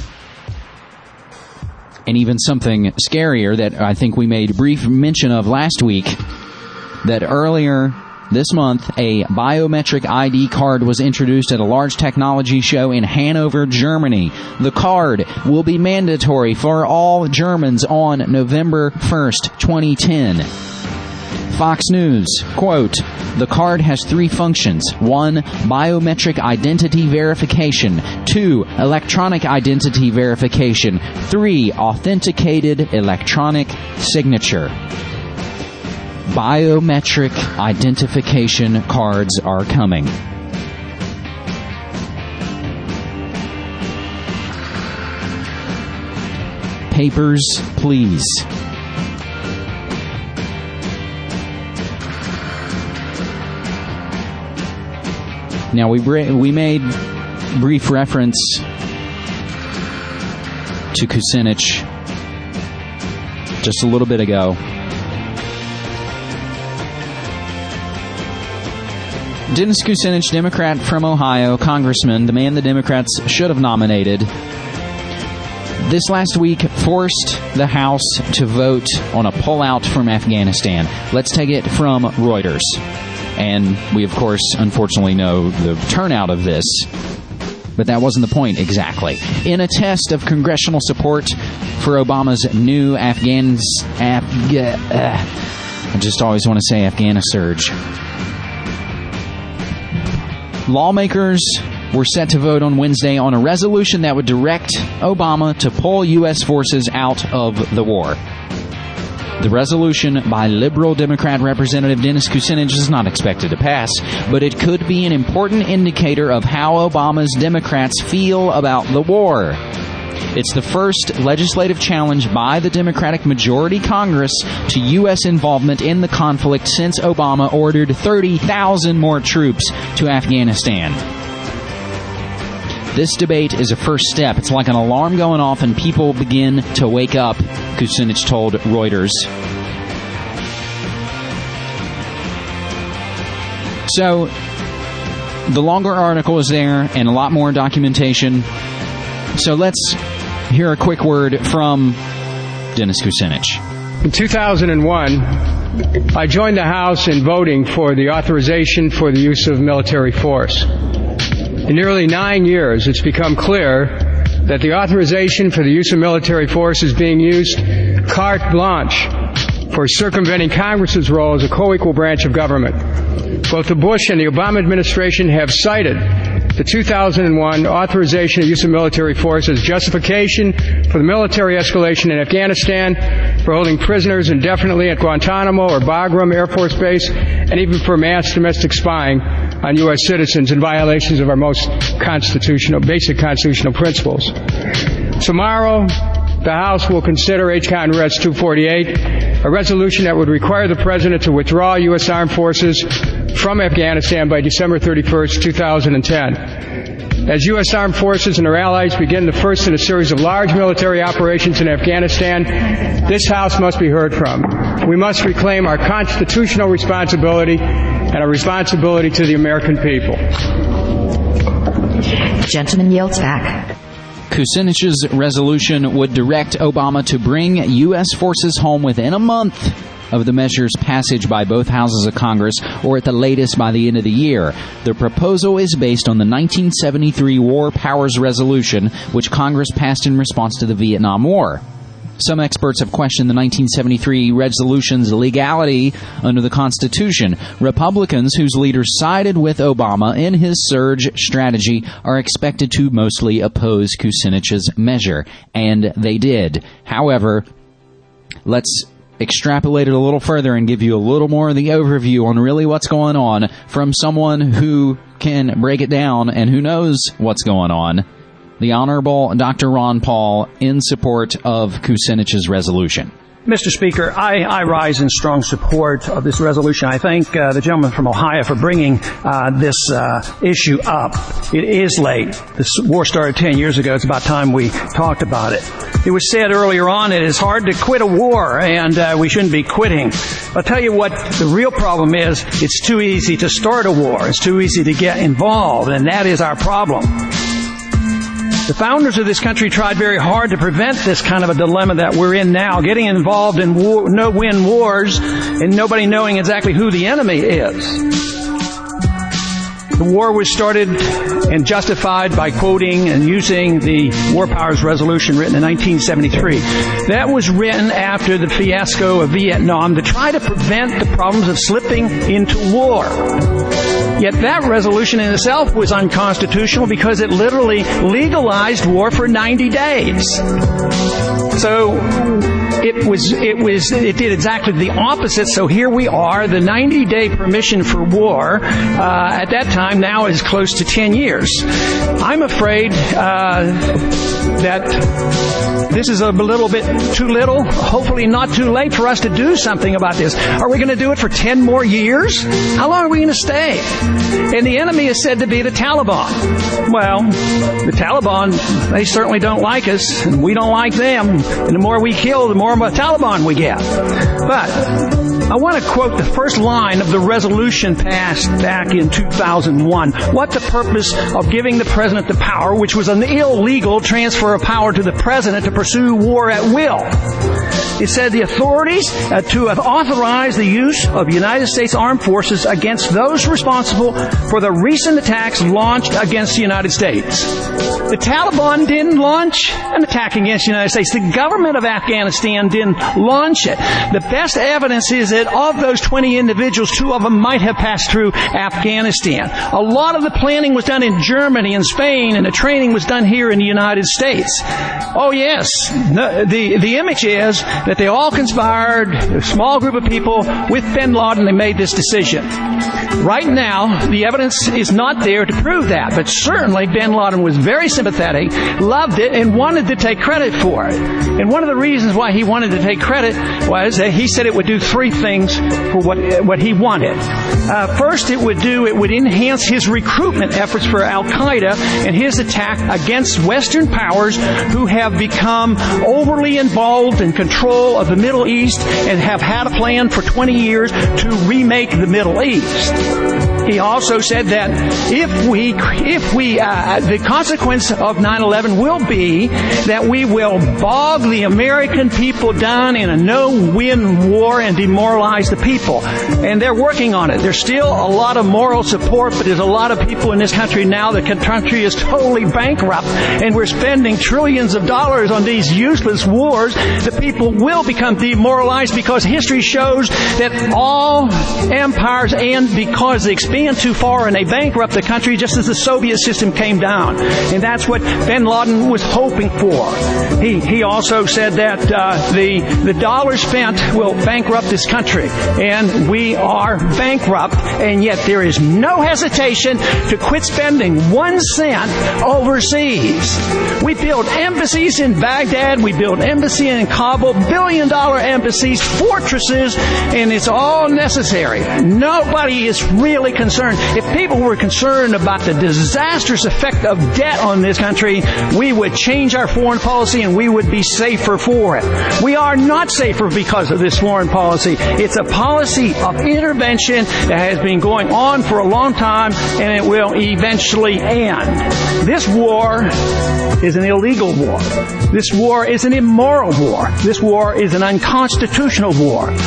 and even something scarier that I think we made brief mention of last week, that earlier this month, a biometric I D card was introduced at a large technology show in Hanover, Germany. The card will be mandatory for all Germans on November first, twenty ten. Fox News, quote, the card has three functions. One, biometric identity verification. Two, electronic identity verification. Three, authenticated electronic signature. Biometric identification cards are coming. Papers, please. Now, we we made brief reference to Kucinich just a little bit ago. Dennis Kucinich, Democrat from Ohio, congressman, the man the Democrats should have nominated, this last week forced the House to vote on a pullout from Afghanistan. Let's take it from Reuters. And we, of course, unfortunately know the turnout of this. But that wasn't the point exactly. In a test of congressional support for Obama's new Afghans... Afga, uh, I just always want to say Afghanisurge. Lawmakers were set to vote on Wednesday on a resolution that would direct Obama to pull U S forces out of the war. The resolution by liberal Democrat Representative Dennis Kucinich is not expected to pass, but it could be an important indicator of how Obama's Democrats feel about the war. It's the first legislative challenge by the Democratic majority Congress to U S involvement in the conflict since Obama ordered thirty thousand more troops to Afghanistan. This debate is a first step. It's like an alarm going off and people begin to wake up, Kucinich told Reuters. So, the longer article is there and a lot more documentation. So let's hear a quick word from Dennis Kucinich. In two thousand one, I joined the House in voting for the authorization for the use of military force. In nearly nine years, it's become clear that the authorization for the use of military force is being used carte blanche for circumventing Congress's role as a co-equal branch of government. Both the Bush and the Obama administration have cited the two thousand one authorization of use of military force as justification for the military escalation in Afghanistan, for holding prisoners indefinitely at Guantanamo or Bagram Air Force Base, and even for mass domestic spying on U S citizens in violations of our most constitutional, basic constitutional principles. Tomorrow, the House will consider H. Con. Res. two forty-eight, a resolution that would require the President to withdraw U S armed forces from Afghanistan by December thirty-first, two thousand ten. As U S armed forces and their allies begin the first in a series of large military operations in Afghanistan, this House must be heard from. We must reclaim our constitutional responsibility and our responsibility to the American people. The gentleman yields back. Kucinich's resolution would direct Obama to bring U S forces home within a month of the measure's passage by both houses of Congress, or at the latest by the end of the year. The proposal is based on the nineteen seventy-three War Powers Resolution, which Congress passed in response to the Vietnam War. Some experts have questioned the nineteen seventy-three resolution's legality under the Constitution. Republicans, whose leaders sided with Obama in his surge strategy, are expected to mostly oppose Kucinich's measure, and they did. However, let's extrapolate it a little further and give you a little more of the overview on really what's going on from someone who can break it down and who knows what's going on. The Honorable Doctor Ron Paul in support of Kucinich's resolution. Mister Speaker, I, I rise in strong support of this resolution. I thank uh, the gentleman from Ohio for bringing uh, this uh, issue up. It is late. This war started ten years ago. It's about time we talked about it. It was said earlier on it is hard to quit a war, and uh, we shouldn't be quitting. I'll tell you what the real problem is. It's too easy to start a war. It's too easy to get involved, and that is our problem. The founders of this country tried very hard to prevent this kind of a dilemma that we're in now, getting involved in war, no-win wars and nobody knowing exactly who the enemy is. The war was started and justified by quoting and using the War Powers Resolution written in nineteen seventy-three. That was written after the fiasco of Vietnam to try to prevent the problems of slipping into war. Yet that resolution in itself was unconstitutional because it literally legalized war for ninety days. So it was, it was, it did exactly the opposite. So here we are, the ninety-day permission for war, uh, at that time now is close to ten years. I'm afraid, uh, that this is a little bit too little, hopefully not too late for us to do something about this. Are we going to do it for ten more years? How long are we going to stay? And the enemy is said to be the Taliban. Well, the Taliban, they certainly don't like us, and we don't like them. And the more we kill, the more of a Taliban we get. But I want to quote the first line of the resolution passed back in two thousand one. What the purpose of giving the president the power, which was an illegal transfer of power to the president to pursue war at will. It said the authorities uh, to have authorized the use of United States Armed Forces against those responsible for the recent attacks launched against the United States. The Taliban didn't launch an attack against the United States. The government of Afghanistan didn't launch it. The best evidence is that of those twenty individuals, two of them might have passed through Afghanistan. A lot of the planning was done in Germany and Spain, and the training was done here in the United States. Oh yes, the, the, the image is that they all conspired, a small group of people with bin Laden, they made this decision. Right now, the evidence is not there to prove that, but certainly bin Laden was very sympathetic, loved it, and wanted to take credit for it. And one of the reasons why he wanted to take credit was that he said it would do three things for what what he wanted. Uh, first, it would do, it would enhance his recruitment efforts for Al-Qaeda and his attack against Western powers who have become overly involved in control of the Middle East and have had a plan for twenty years to remake the Middle East. He also said that if we, if we, uh, the consequence of nine eleven will be that we will bog the American people down in a no-win war and demoralize the people. And they're working on it. There's still a lot of moral support, but there's a lot of people in this country now. The country is totally bankrupt, and we're spending trillions of dollars on these useless wars. The people will become demoralized because history shows that all empires end because they expand too far and they bankrupt the country, just as the Soviet system came down. And that's what bin Laden was hoping for. He he also said that uh, the the dollar spent will bankrupt this country, and we are bankrupt, and yet there is no hesitation to quit spending one cent overseas. We build embassies in Baghdad, we build embassy in Kabul, billion dollar embassies, fortresses, and it's all necessary. Nobody is really concerned. If people were concerned about the disastrous effect of debt on this country, we would change our foreign policy and we would be safer for it. We are not safer because of this foreign policy. It's a policy of intervention that has been going on for a long time, and it will eventually end. This war is an illegal war. This war is an immoral war. This war is an unconstitutional war.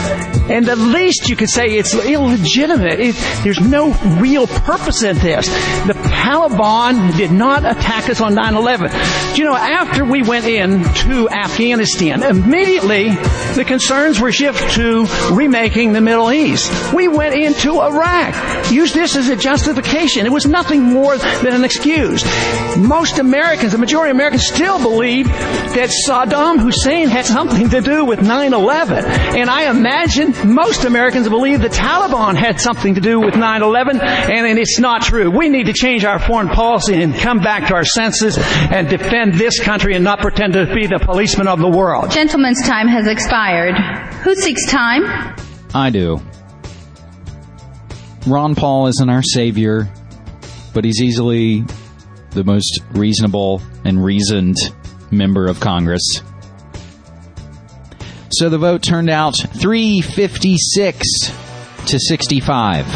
And the least you could say it's illegitimate. It, there's no real purpose in this. The Taliban did not attack us on nine eleven. Do you know, after we went into Afghanistan, immediately the concerns were shifted to remaking the Middle East. We went into Iraq. Used this as a justification. It was nothing more than an excuse. Most Americans, the majority of Americans, still believe that Saddam Hussein had something to do with nine eleven. And I imagine most Americans believe the Taliban had something to do with nine eleven, and, and it's not true. We need to change our foreign policy and come back to our senses and defend this country and not pretend to be the policeman of the world. Gentleman's time has expired. Who seeks time? I do. Ron Paul isn't our savior, but he's easily the most reasonable and reasoned member of Congress. So the vote turned out three fifty-six to sixty-five.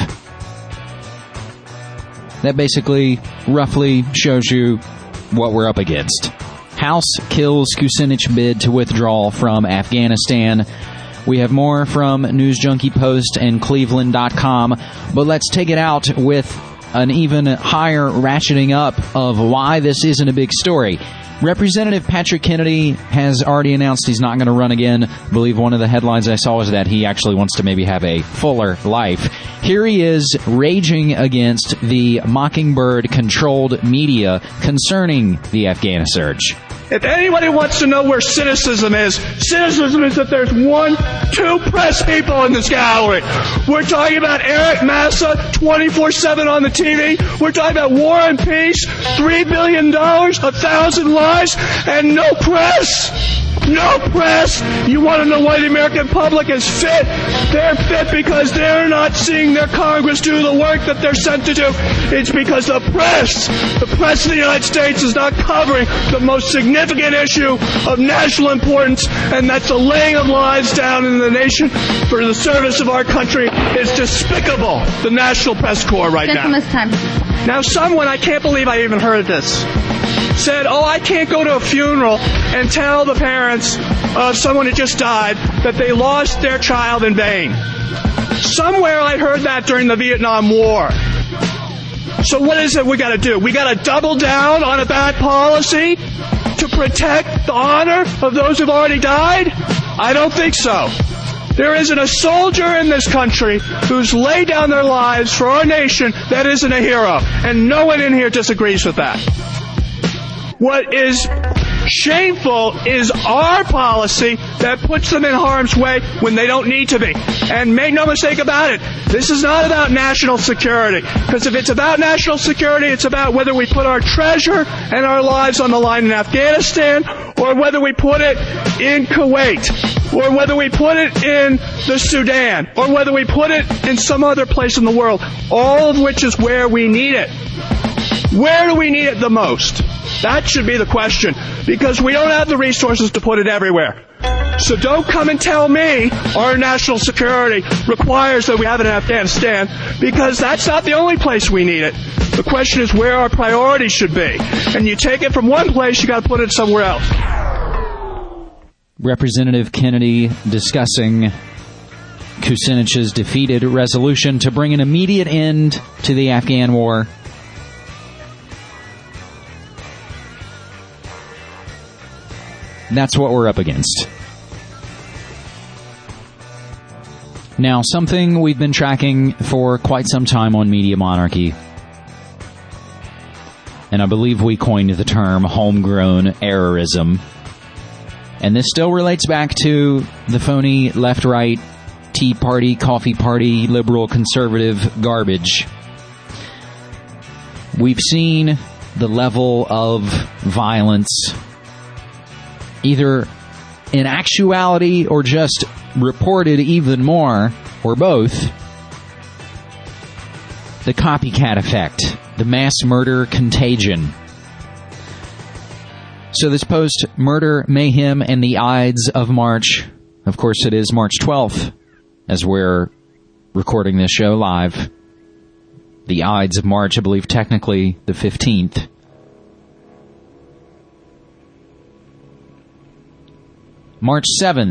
That basically roughly shows you what we're up against. House kills Kucinich bid to withdraw from Afghanistan. We have more from News Junkie Post and Cleveland dot com, but let's take it out with an even higher ratcheting up of why this isn't a big story. Representative Patrick Kennedy has already announced he's not going to run again. I believe one of the headlines I saw was that he actually wants to maybe have a fuller life. Here he is raging against the Mockingbird-controlled media concerning the Afghan surge. If anybody wants to know where cynicism is, cynicism is that there's one, two press people in this gallery. We're talking about Eric Massa, twenty-four seven on the T V. We're talking about War and Peace, three billion dollars, a thousand lives, and no press. No press. You want to know why the American public is fit? They're fit because they're not seeing their Congress do the work that they're sent to do. It's because the press, the press of the United States is not covering the most significant issue of national importance, and that's the laying of lives down in the nation for the service of our country. It's despicable, the National Press Corps right Gentleman's now. Time. Now someone, I can't believe I even heard this, said, oh, I can't go to a funeral and tell the parents of someone who just died that they lost their child in vain. Somewhere I heard that during the Vietnam War. So what is it we got to do? We got to double down on a bad policy to protect the honor of those who've already died? I don't think so. There isn't a soldier in this country who's laid down their lives for our nation that isn't a hero. And no one in here disagrees with that. What is shameful is our policy that puts them in harm's way when they don't need to be. And make no mistake about it, this is not about national security. Because if it's about national security, it's about whether we put our treasure and our lives on the line in Afghanistan, or whether we put it in Kuwait, or whether we put it in the Sudan, or whether we put it in some other place in the world, all of which is where we need it. Where do we need it the most? That should be the question, because we don't have the resources to put it everywhere. So don't come and tell me our national security requires that we have it in Afghanistan, because that's not the only place we need it. The question is where our priorities should be. And you take it from one place, you got to put it somewhere else. Representative Kennedy discussing Kucinich's defeated resolution to bring an immediate end to the Afghan war. That's what we're up against. Now, something we've been tracking for quite some time on Media Monarchy, and I believe we coined the term homegrown errorism, and this still relates back to the phony left-right, Tea Party, Coffee Party, liberal, conservative garbage. We've seen the level of violence, either in actuality or just reported even more, or both. The copycat effect, the mass murder contagion. So this post, Murder, Mayhem, and the Ides of March. Of course, it is March twelfth, as we're recording this show live. The Ides of March, I believe, technically the fifteenth. March seventh,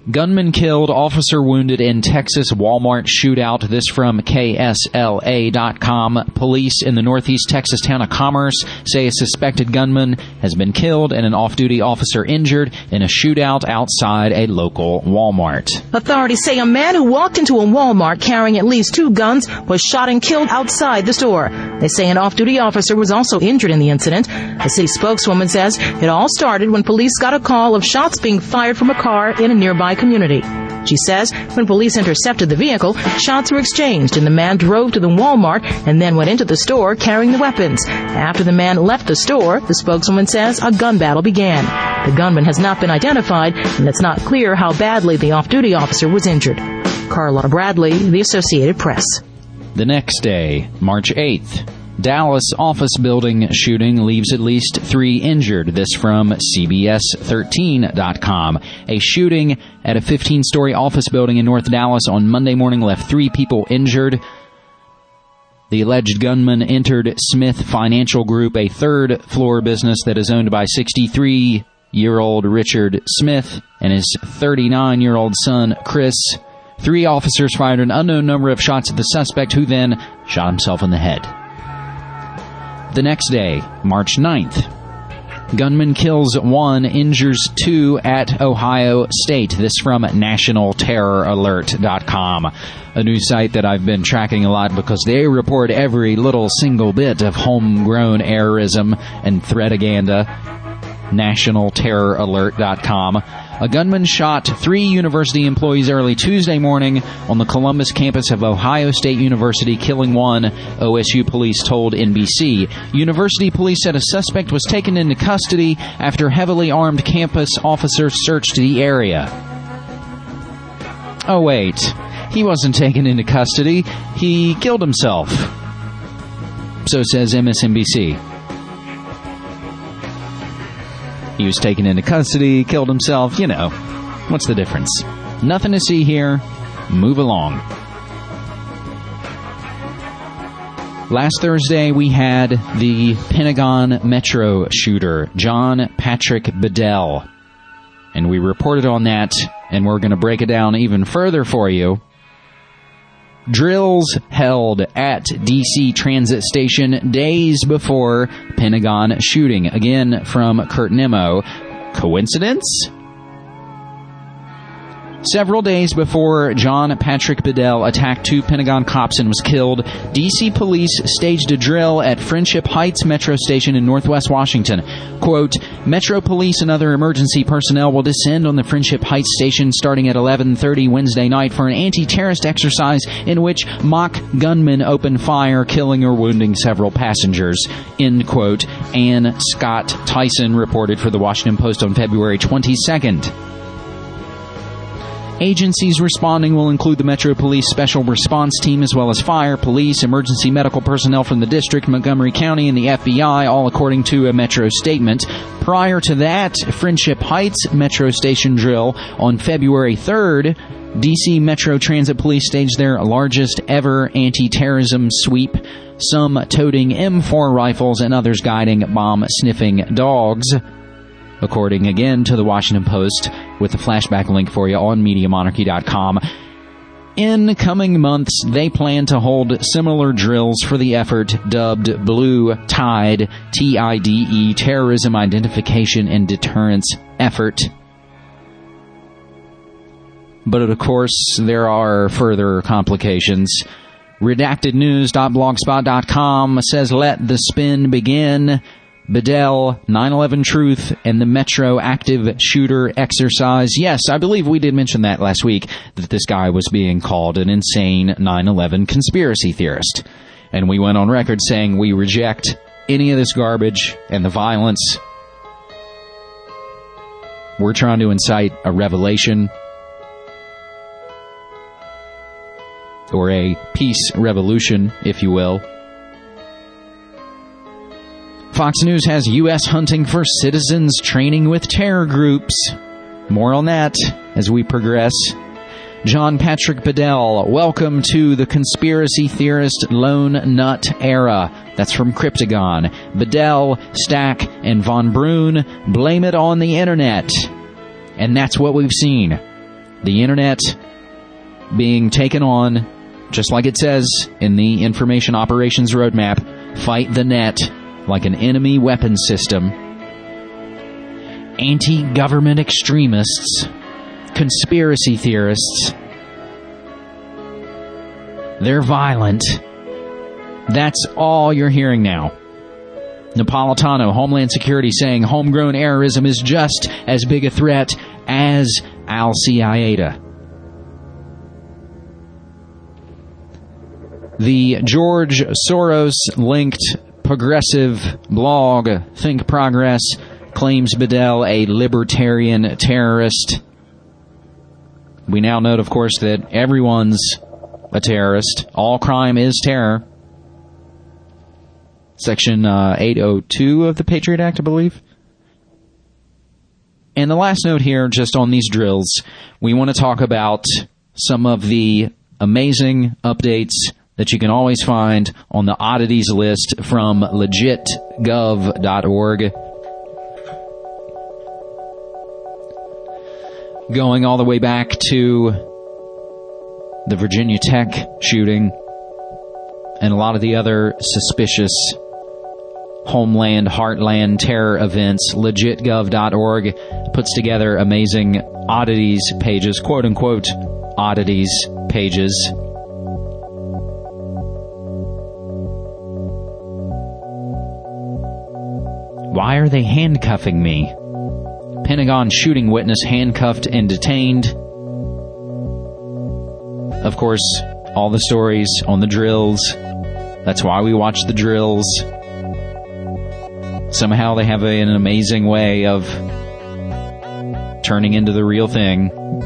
Gunman killed, officer wounded in Texas Walmart shootout. This from K S L A dot com. Police in the northeast Texas town of Commerce say a suspected gunman has been killed and an off-duty officer injured in a shootout outside a local Walmart. Authorities say a man who walked into a Walmart carrying at least two guns was shot and killed outside the store. They say an off-duty officer was also injured in the incident. The city spokeswoman says it all started when police got a call of shots being fired from a car in a nearby community. She says when police intercepted the vehicle, shots were exchanged and the man drove to the Walmart and then went into the store carrying the weapons. After the man left the store, the spokeswoman says a gun battle began. The gunman has not been identified and it's not clear how badly the off-duty officer was injured. Carla Bradley, The Associated Press. The next day, March eighth. Dallas office building shooting leaves at least three injured. This from C B S thirteen dot com. A shooting at a fifteen-story office building in North Dallas on Monday morning left three people injured. The alleged gunman entered Smith Financial Group, a third-floor business that is owned by sixty-three-year-old Richard Smith and his thirty-nine-year-old son, Chris. Three officers fired an unknown number of shots at the suspect, who then shot himself in the head. The next day, March ninth, gunman kills one, injures two at Ohio State. This from National Terror Alert dot com, a news site that I've been tracking a lot because they report every little single bit of homegrown errorism and threataganda. National Terror Alert dot com. A gunman shot three university employees early Tuesday morning on the Columbus campus of Ohio State University, killing one, O S U police told N B C. University police said a suspect was taken into custody after heavily armed campus officers searched the area. Oh, wait. He wasn't taken into custody. He killed himself. So says M S N B C. He was taken into custody, killed himself, you know. What's the difference? Nothing to see here. Move along. Last Thursday, we had the Pentagon Metro shooter, John Patrick Bedell. And we reported on that, and we're going to break it down even further for you. Drills held at D C Transit Station days before Pentagon shooting. Again, from Kurt Nimmo. Coincidence? Several days before John Patrick Bedell attacked two Pentagon cops and was killed, D C police staged a drill at Friendship Heights Metro Station in northwest Washington. Quote, Metro police and other emergency personnel will descend on the Friendship Heights station starting at eleven thirty Wednesday night for an anti-terrorist exercise in which mock gunmen opened fire, killing or wounding several passengers. End quote. Ann Scott Tyson reported for the Washington Post on February twenty-second. Agencies responding will include the Metro Police Special Response Team as well as fire, police, emergency medical personnel from the district, Montgomery County, and the F B I, all according to a Metro statement. Prior to that Friendship Heights Metro Station drill on February third, D C Metro Transit Police staged their largest ever anti-terrorism sweep, some toting M four rifles and others guiding bomb-sniffing dogs. According again to the Washington Post, with a flashback link for you on Media Monarchy dot com. In coming months, they plan to hold similar drills for the effort dubbed Blue Tide, T I D E, Terrorism Identification and Deterrence Effort. But of course, there are further complications. redacted news dot blogspot dot com says, let the spin begin. Bedell, nine eleven Truth, and the Metro active shooter exercise. Yes, I believe we did mention that last week, that this guy was being called an insane nine eleven conspiracy theorist. And we went on record saying we reject any of this garbage and the violence. We're trying to incite a revelation or a peace revolution, if you will. Fox News has U S hunting for citizens training with terror groups. More on that as we progress. John Patrick Bedell, welcome to the conspiracy theorist lone nut era. That's from Cryptagon. Bedell, Stack, and Von Brun blame it on the internet. And that's what we've seen. The internet being taken on, just like it says in the Information Operations Roadmap, fight the net like an enemy weapon system. Anti-government extremists, conspiracy theorists, they're violent. That's all you're hearing now. Napolitano, Homeland Security, saying homegrown terrorism is just as big a threat as Al-Qaeda. The George Soros-linked progressive blog Think Progress claims Bedell a libertarian terrorist. We now note, of course, that everyone's a terrorist. All crime is terror. Section uh, eight oh two of the Patriot Act, I believe. And the last note here, just on these drills, we want to talk about some of the amazing updates that you can always find on the oddities list from legit gov dot org. Going all the way back to the Virginia Tech shooting and a lot of the other suspicious Homeland, Heartland terror events, legit gov dot org puts together amazing oddities pages, quote-unquote oddities pages. Why are they handcuffing me? Pentagon shooting witness handcuffed and detained. Of course, all the stories on the drills. That's why we watch the drills. Somehow they have a, an amazing way of turning into the real thing.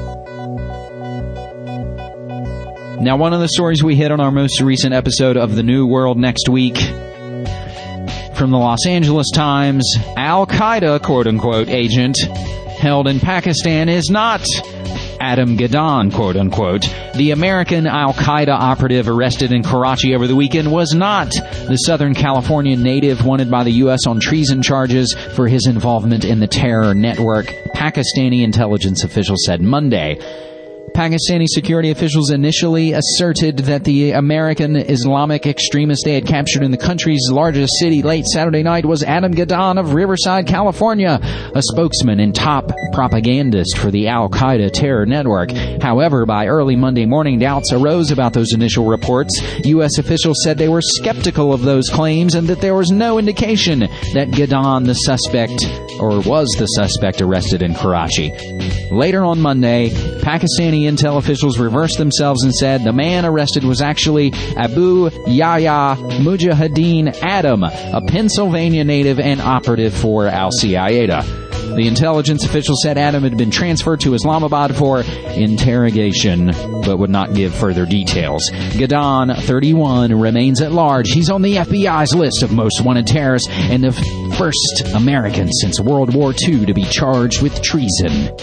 Now, one of the stories we hit on our most recent episode of The New World Next Week from the Los Angeles Times, Al-Qaeda, quote-unquote, agent held in Pakistan is not Adam Gadon, quote-unquote. The American Al-Qaeda operative arrested in Karachi over the weekend was not the Southern California native wanted by the U S on treason charges for his involvement in the terror network, Pakistani intelligence officials said Monday. Pakistani security officials initially asserted that the American Islamic extremist they had captured in the country's largest city late Saturday night was Adam Gadon of Riverside, California, a spokesman and top propagandist for the Al-Qaeda terror network. However, by early Monday morning, doubts arose about those initial reports. U S officials said they were skeptical of those claims and that there was no indication that Gadon, the suspect, or was the suspect arrested in Karachi. Later on Monday, Pakistani intel officials reversed themselves and said the man arrested was actually Abu Yahya Mujahideen Adam, a Pennsylvania native and operative for Al-Qaeda. The intelligence official said Adam had been transferred to Islamabad for interrogation, but would not give further details. Gadon, thirty-one, remains at large. He's on the F B I's list of most wanted terrorists and the first American since World War Two to be charged with treason.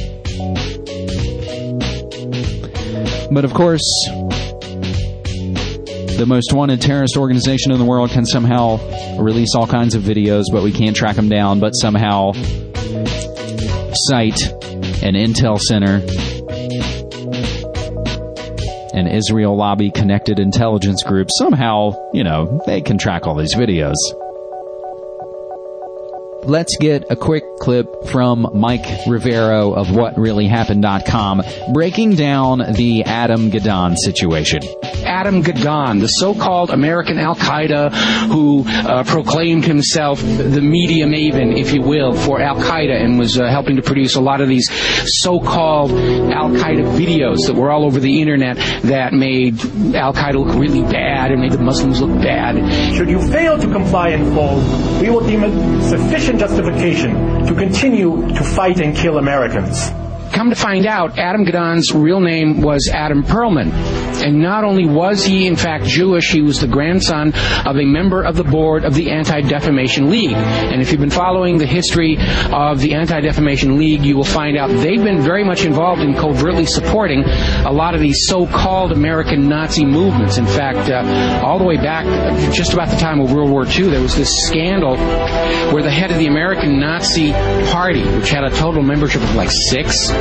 But of course, the most wanted terrorist organization in the world can somehow release all kinds of videos, but we can't track them down, but somehow cite an intel center, an Israel lobby connected intelligence group. Somehow, you know, they can track all these videos. Let's get a quick clip from Mike Rivero of what really happened dot com breaking down the Adam Gadon situation. Adam Gadon, the so-called American Al-Qaeda who uh, proclaimed himself the media maven, if you will, for Al-Qaeda and was uh, helping to produce a lot of these so-called Al-Qaeda videos that were all over the internet that made Al-Qaeda look really bad and made the Muslims look bad. Should you fail to comply in full, we will deem it sufficient justification to continue to fight and kill Americans. Come to find out, Adam Gadon's real name was Adam Perlman. And not only was he, in fact, Jewish, he was the grandson of a member of the board of the Anti-Defamation League. And if you've been following the history of the Anti-Defamation League, you will find out they've been very much involved in covertly supporting a lot of these so-called American Nazi movements. In fact, uh, all the way back, just about the time of World War Two, there was this scandal where the head of the American Nazi Party, which had a total membership of like six,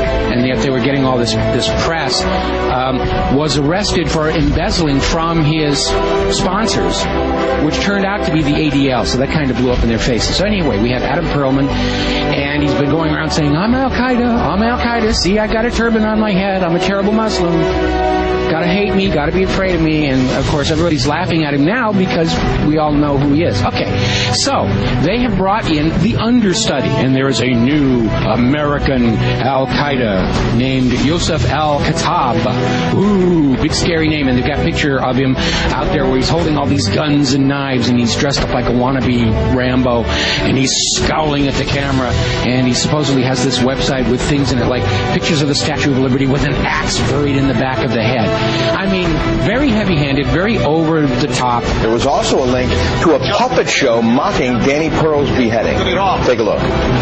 and yet they were getting all this this press, um, was arrested for embezzling from his sponsors, which turned out to be the A D L. So that kind of blew up in their faces. So anyway, we have Adam Perlman, and he's been going around saying, I'm Al-Qaeda, I'm Al-Qaeda, see, I got a turban on my head, I'm a terrible Muslim. Gotta hate me, gotta be afraid of me, and of course everybody's laughing at him now because we all know who he is. Okay, so they have brought in the understudy, and there is a new American Al-Qaeda named Yosef Al-Khattab. Ooh, big scary name, and they've got a picture of him out there where he's holding all these guns and knives, and he's dressed up like a wannabe Rambo, and he's scowling at the camera, and he supposedly has this website with things in it, like pictures of the Statue of Liberty with an axe buried in the back of the head. I mean, very heavy-handed, very over-the-top. There was also a link to a puppet show mocking Danny Pearl's beheading. Take a look.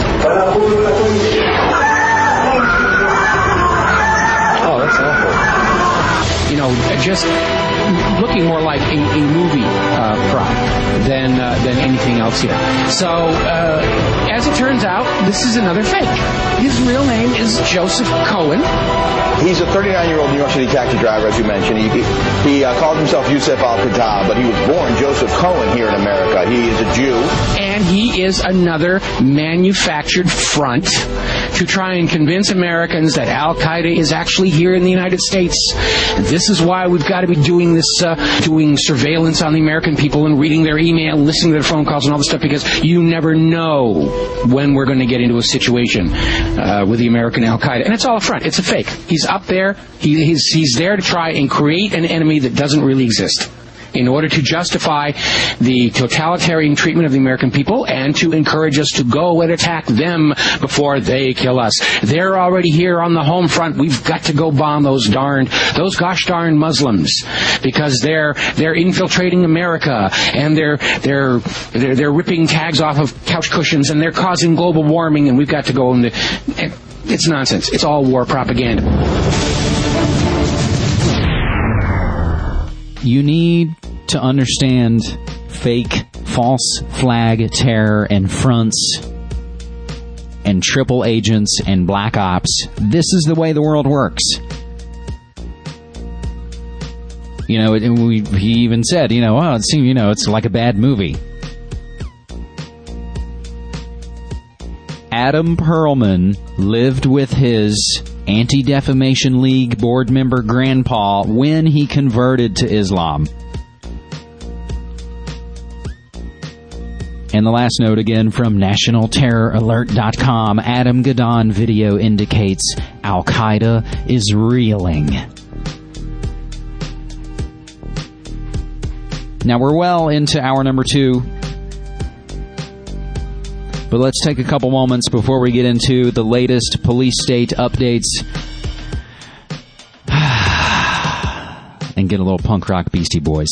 Oh, that's awful. You know, just looking more like a, a movie uh, prop than uh, than anything else here. So, uh, as it turns out, this is another fake. His real name is Joseph Cohen. He's a thirty-nine-year-old New York City taxi driver, as you mentioned. He, he, he uh, called himself Yosef Al-Khattab, but he was born Joseph Cohen here in America. He is a Jew. And he is another manufactured front to try and convince Americans that Al-Qaeda is actually here in the United States. And this is why we've got to be doing this, uh, doing surveillance on the American people and reading their email, listening to their phone calls and all this stuff, because you never know when we're going to get into a situation uh, with the American Al-Qaeda. And it's all a front. It's a fake. He's up there. He, he's, he's there to try and create an enemy that doesn't really exist, in order to justify the totalitarian treatment of the American people and to encourage us to go and attack them before they kill us. They're already here on the home front. We've got to go bomb those darned, those gosh darn Muslims, because they're they're infiltrating America, and they're they're they're, they're ripping tags off of couch cushions, and they're causing global warming, and we've got to go and it's nonsense. It's all war propaganda. You need to understand fake, false flag terror and fronts and triple agents and black ops. This is the way the world works. You know, and we, he even said, you know, oh, it seems, you know, it's like a bad movie. Adam Perlman lived with his Anti-Defamation League board member grandpa when he converted to Islam. And the last note again from national terror alert dot com. Adam Gadon video indicates Al-Qaeda is reeling. Now we're well into hour number two. But let's take a couple moments before we get into the latest police state updates and get a little punk rock Beastie Boys.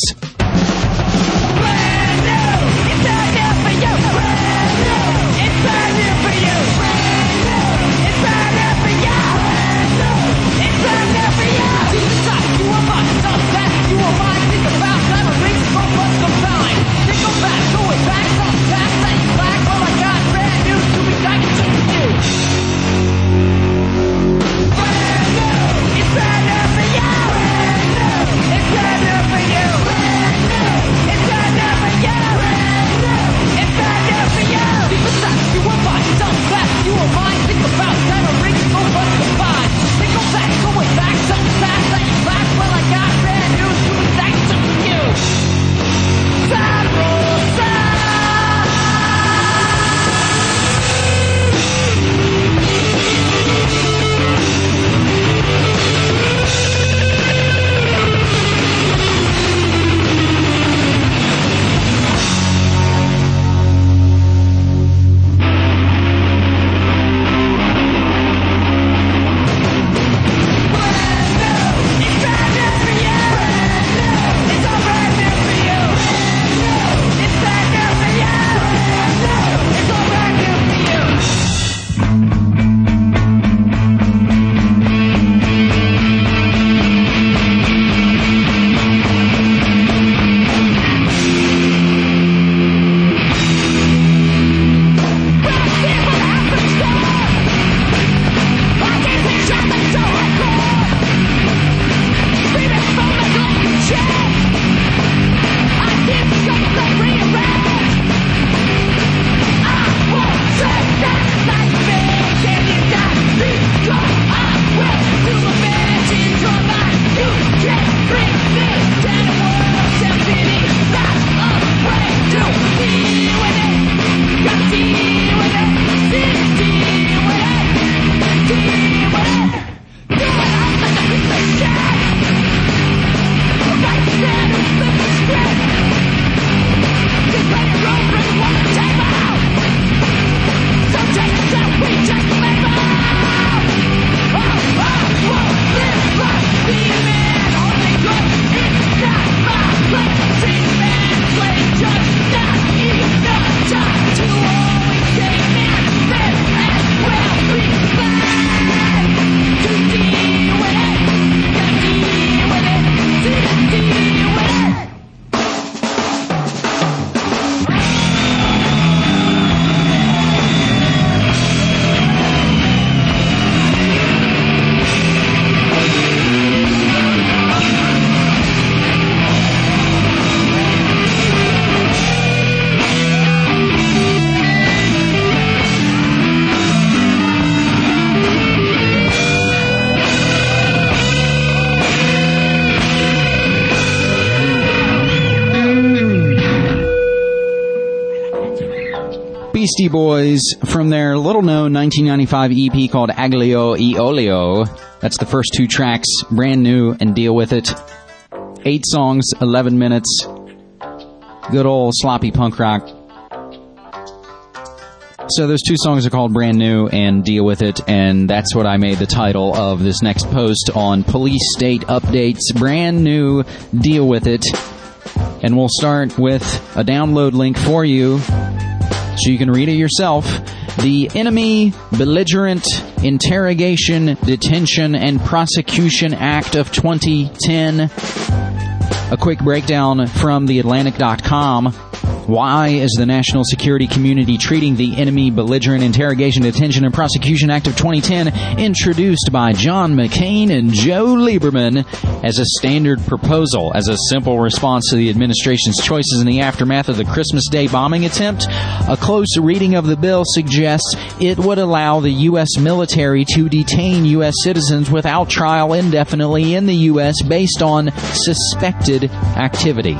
Beastie Boys from their little-known nineteen ninety-five E P called Aglio e Olio. That's the first two tracks, brand new, and Deal With It. Eight songs, eleven minutes. Good old sloppy punk rock. So those two songs are called Brand New and Deal With It, and that's what I made the title of this next post on Police State Updates. Brand New, Deal With It. And we'll start with a download link for you so you can read it yourself. The Enemy Belligerent Interrogation, Detention, and Prosecution Act of twenty ten. A quick breakdown from the Atlantic dot com. Why is the national security community treating the Enemy Belligerent Interrogation, Detention, and Prosecution Act of twenty ten, introduced by John McCain and Joe Lieberman, as a standard proposal, as a simple response to the administration's choices in the aftermath of the Christmas Day bombing attempt? A close reading of the bill suggests it would allow the U S military to detain U S citizens without trial indefinitely in the U S based on suspected activity.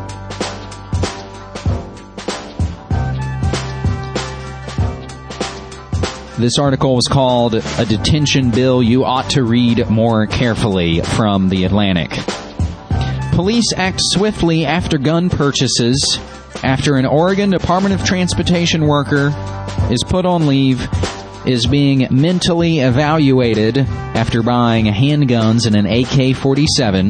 This article was called A Detention Bill You Ought to Read More Carefully from The Atlantic. Police act swiftly after gun purchases after an Oregon Department of Transportation worker is put on leave, is being mentally evaluated after buying handguns and an A K forty-seven.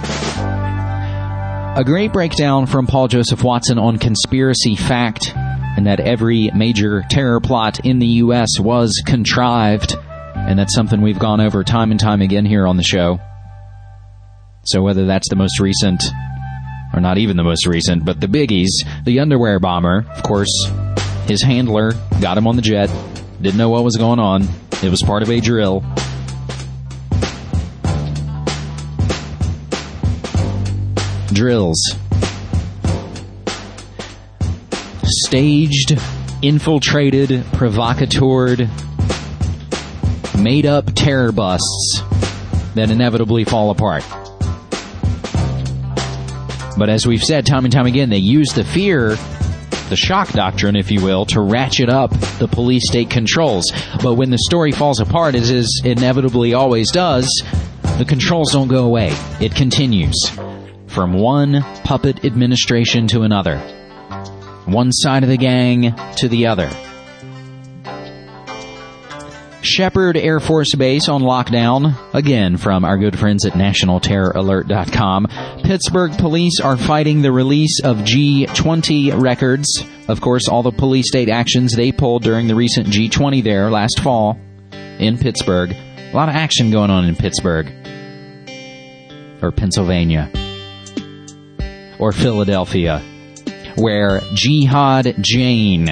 A great breakdown from Paul Joseph Watson on conspiracy fact, and that every major terror plot in the U S was contrived. And that's something we've gone over time and time again here on the show. So whether that's the most recent, or not even the most recent, but the biggies, the underwear bomber, of course, his handler got him on the jet, didn't know what was going on. It was part of a drill. Drills. Staged, infiltrated, provocateured, made-up terror busts that inevitably fall apart. But as we've said time and time again, they use the fear, the shock doctrine, if you will, to ratchet up the police state controls. But when the story falls apart, as it inevitably always does, the controls don't go away. It continues from one puppet administration to another. One side of the gang to the other. Shepherd Air Force Base on lockdown, again from our good friends at National Terror Alert dot com. Pittsburgh police are fighting the release of G twenty records. Of course, all the police state actions they pulled during the recent G twenty there last fall in Pittsburgh. A lot of action going on in Pittsburgh. Or Pennsylvania. Or Philadelphia, where Jihad Jane,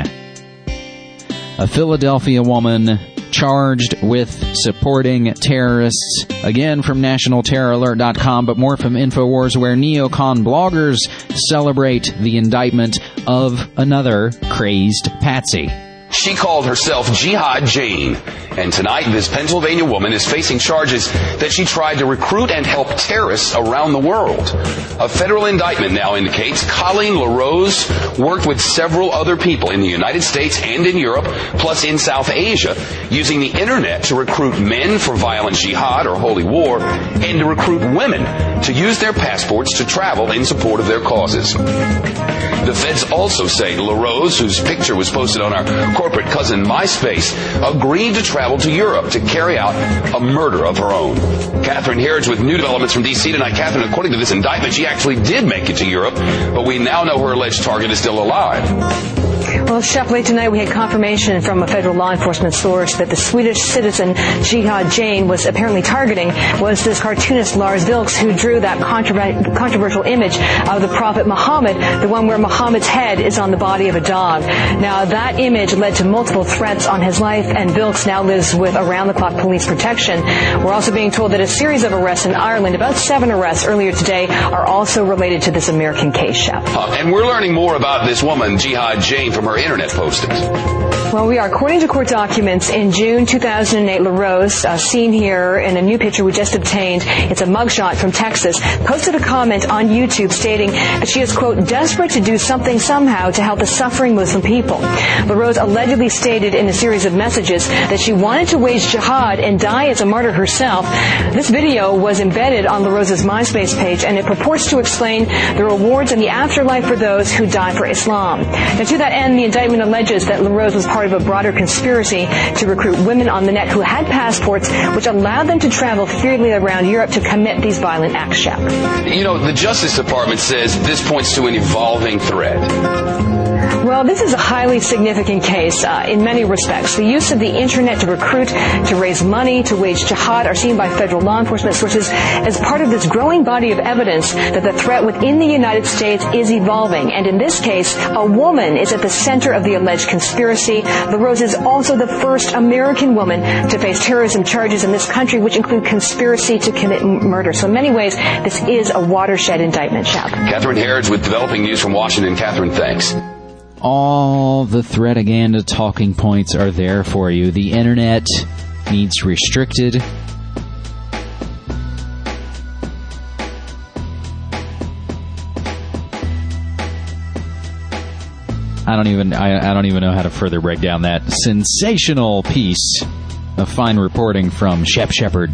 a Philadelphia woman charged with supporting terrorists, again from National Terror Alert dot com, but more from InfoWars, where neocon bloggers celebrate the indictment of another crazed patsy. She called herself Jihad Jane, and tonight this Pennsylvania woman is facing charges that she tried to recruit and help terrorists around the world. A federal indictment now indicates Colleen LaRose worked with several other people in the United States and in Europe, plus in South Asia, using the internet to recruit men for violent jihad or holy war, and to recruit women to use their passports to travel in support of their causes. The feds also say LaRose, whose picture was posted on our corporate cousin MySpace, agreed to travel to Europe to carry out a murder of her own. Catherine Herridge with new developments from D C tonight. Catherine, according to this indictment, she actually did make it to Europe, but we now know her alleged target is still alive. Well, Shep, late tonight we had confirmation from a federal law enforcement source that the Swedish citizen Jihad Jane was apparently targeting was this cartoonist Lars Vilks, who drew that controver- controversial image of the Prophet Muhammad, the one where Muhammad's head is on the body of a dog. Now, that image led to multiple threats on his life, and Vilks now lives with around-the-clock police protection. We're also being told that a series of arrests in Ireland, about seven arrests earlier today, are also related to this American case, Shep. Uh, and we're learning more about this woman, Jihad Jane, from her internet postings. Well, we are. According to court documents, in June two thousand eight, LaRose, uh, seen here in a new picture we just obtained, it's a mugshot from Texas, posted a comment on YouTube stating that she is, quote, desperate to do something somehow to help the suffering Muslim people. LaRose allegedly stated in a series of messages that she wanted to wage jihad and die as a martyr herself. This video was embedded on LaRosa's MySpace page, and it purports to explain the rewards in the afterlife for those who die for Islam. Now, to that end, the indictment alleges that LaRose was part of a broader conspiracy to recruit women on the net who had passports which allowed them to travel freely around Europe to commit these violent acts. Shep. You know, the Justice Department says this points to an evolving threat. Well, this is a highly significant case uh, in many respects. The use of the internet to recruit, to raise money, to wage jihad are seen by federal law enforcement sources as part of this growing body of evidence that the threat within the United States is evolving. And in this case, a woman is at the center of the alleged conspiracy. LaRose is also the first American woman to face terrorism charges in this country, which include conspiracy to commit m- murder. So in many ways, this is a watershed indictment, Shep. Catherine Herridge with developing news from Washington. Catherine, thanks. All the Threataganda talking points are there for you. The internet needs restricted. I don't even I, I don't even know how to further break down that sensational piece of fine reporting from Shep Shepard.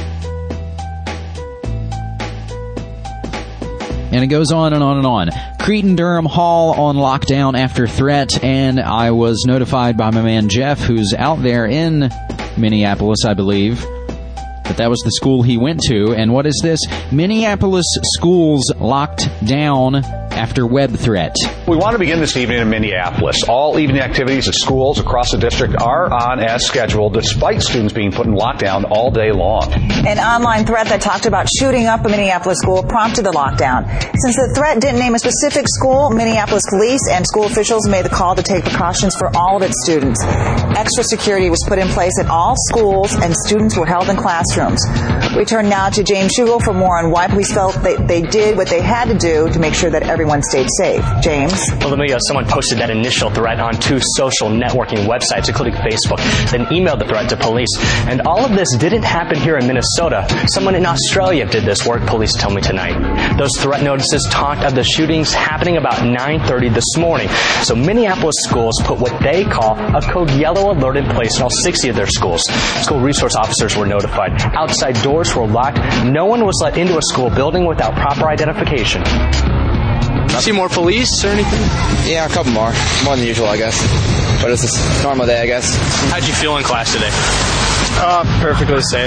And it goes on and on and on. Cretin-Derham Hall on lockdown after threat, and I was notified by my man Jeff, who's out there in Minneapolis, I believe, that that was the school he went to. And what is this? Minneapolis schools locked down after web threat. We want to begin this evening in Minneapolis. All evening activities at schools across the district are on as scheduled, despite students being put in lockdown all day long. An online threat that talked about shooting up a Minneapolis school prompted the lockdown. Since the threat didn't name a specific school, Minneapolis police and school officials made the call to take precautions for all of its students. Extra security was put in place at all schools, and students were held in classrooms. We turn now to James Shugel for more on why police felt they, they did what they had to do to make sure that everyone stayed safe. James? Well, Amelia, someone posted that initial threat on two social networking websites, including Facebook, then emailed the threat to police. And all of this didn't happen here in Minnesota. Someone in Australia did this work, police tell me tonight. Those threat notices talked of the shootings happening about nine thirty this morning. So Minneapolis schools put what they call a code yellow alert in place in all sixty of their schools. School resource officers were notified. Outside doors were locked. No one was let into a school building without proper identification. See more police or anything? Yeah, a couple more. More than usual, I guess. But it's a normal day, I guess. How'd you feel in class today? Uh, perfectly safe.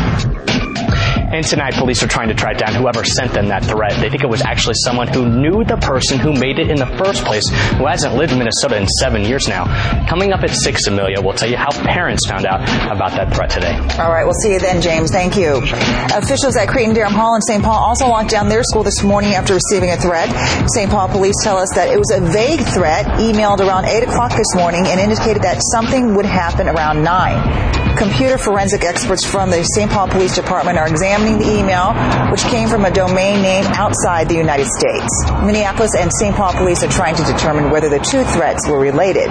And tonight, police are trying to track down whoever sent them that threat. They think it was actually someone who knew the person who made it in the first place, who hasn't lived in Minnesota in seven years now. Coming up at six, Amelia, we'll tell you how parents found out about that threat today. All right, we'll see you then, James. Thank you. Officials at Cretin-Derham Hall in Saint Paul also locked down their school this morning after receiving a threat. Saint Paul police tell us that it was a vague threat emailed around eight o'clock this morning and indicated that something would happen around nine. Computer forensic experts from the Saint Paul Police Department are examining the email, which came from a domain name outside the United States. Minneapolis and Saint Paul police are trying to determine whether the two threats were related.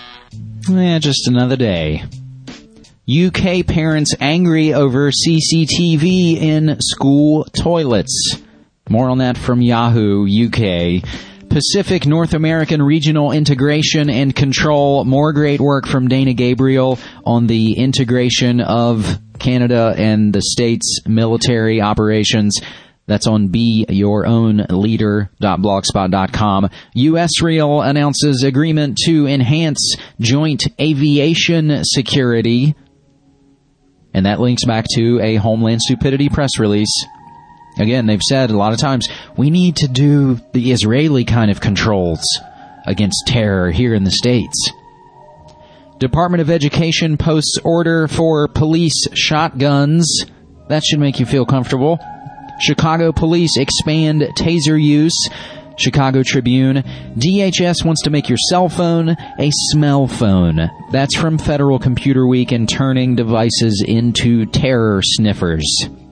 Yeah, just another day. U K parents angry over C C T V in school toilets. More on that from Yahoo U K. Pacific North American Regional Integration and Control. More great work from Dana Gabriel on the integration of Canada and the state's military operations. That's on be your own leader dot blogspot dot com. U S Rail announces agreement to enhance joint aviation security. And that links back to a Homeland Stupidity press release. Again, they've said a lot of times, we need to do the Israeli kind of controls against terror here in the States. Department of Education posts order for police shotguns. That should make you feel comfortable. Chicago police expand taser use. Chicago Tribune. D H S wants to make your cell phone a smell phone. That's from Federal Computer Week and turning devices into terror sniffers.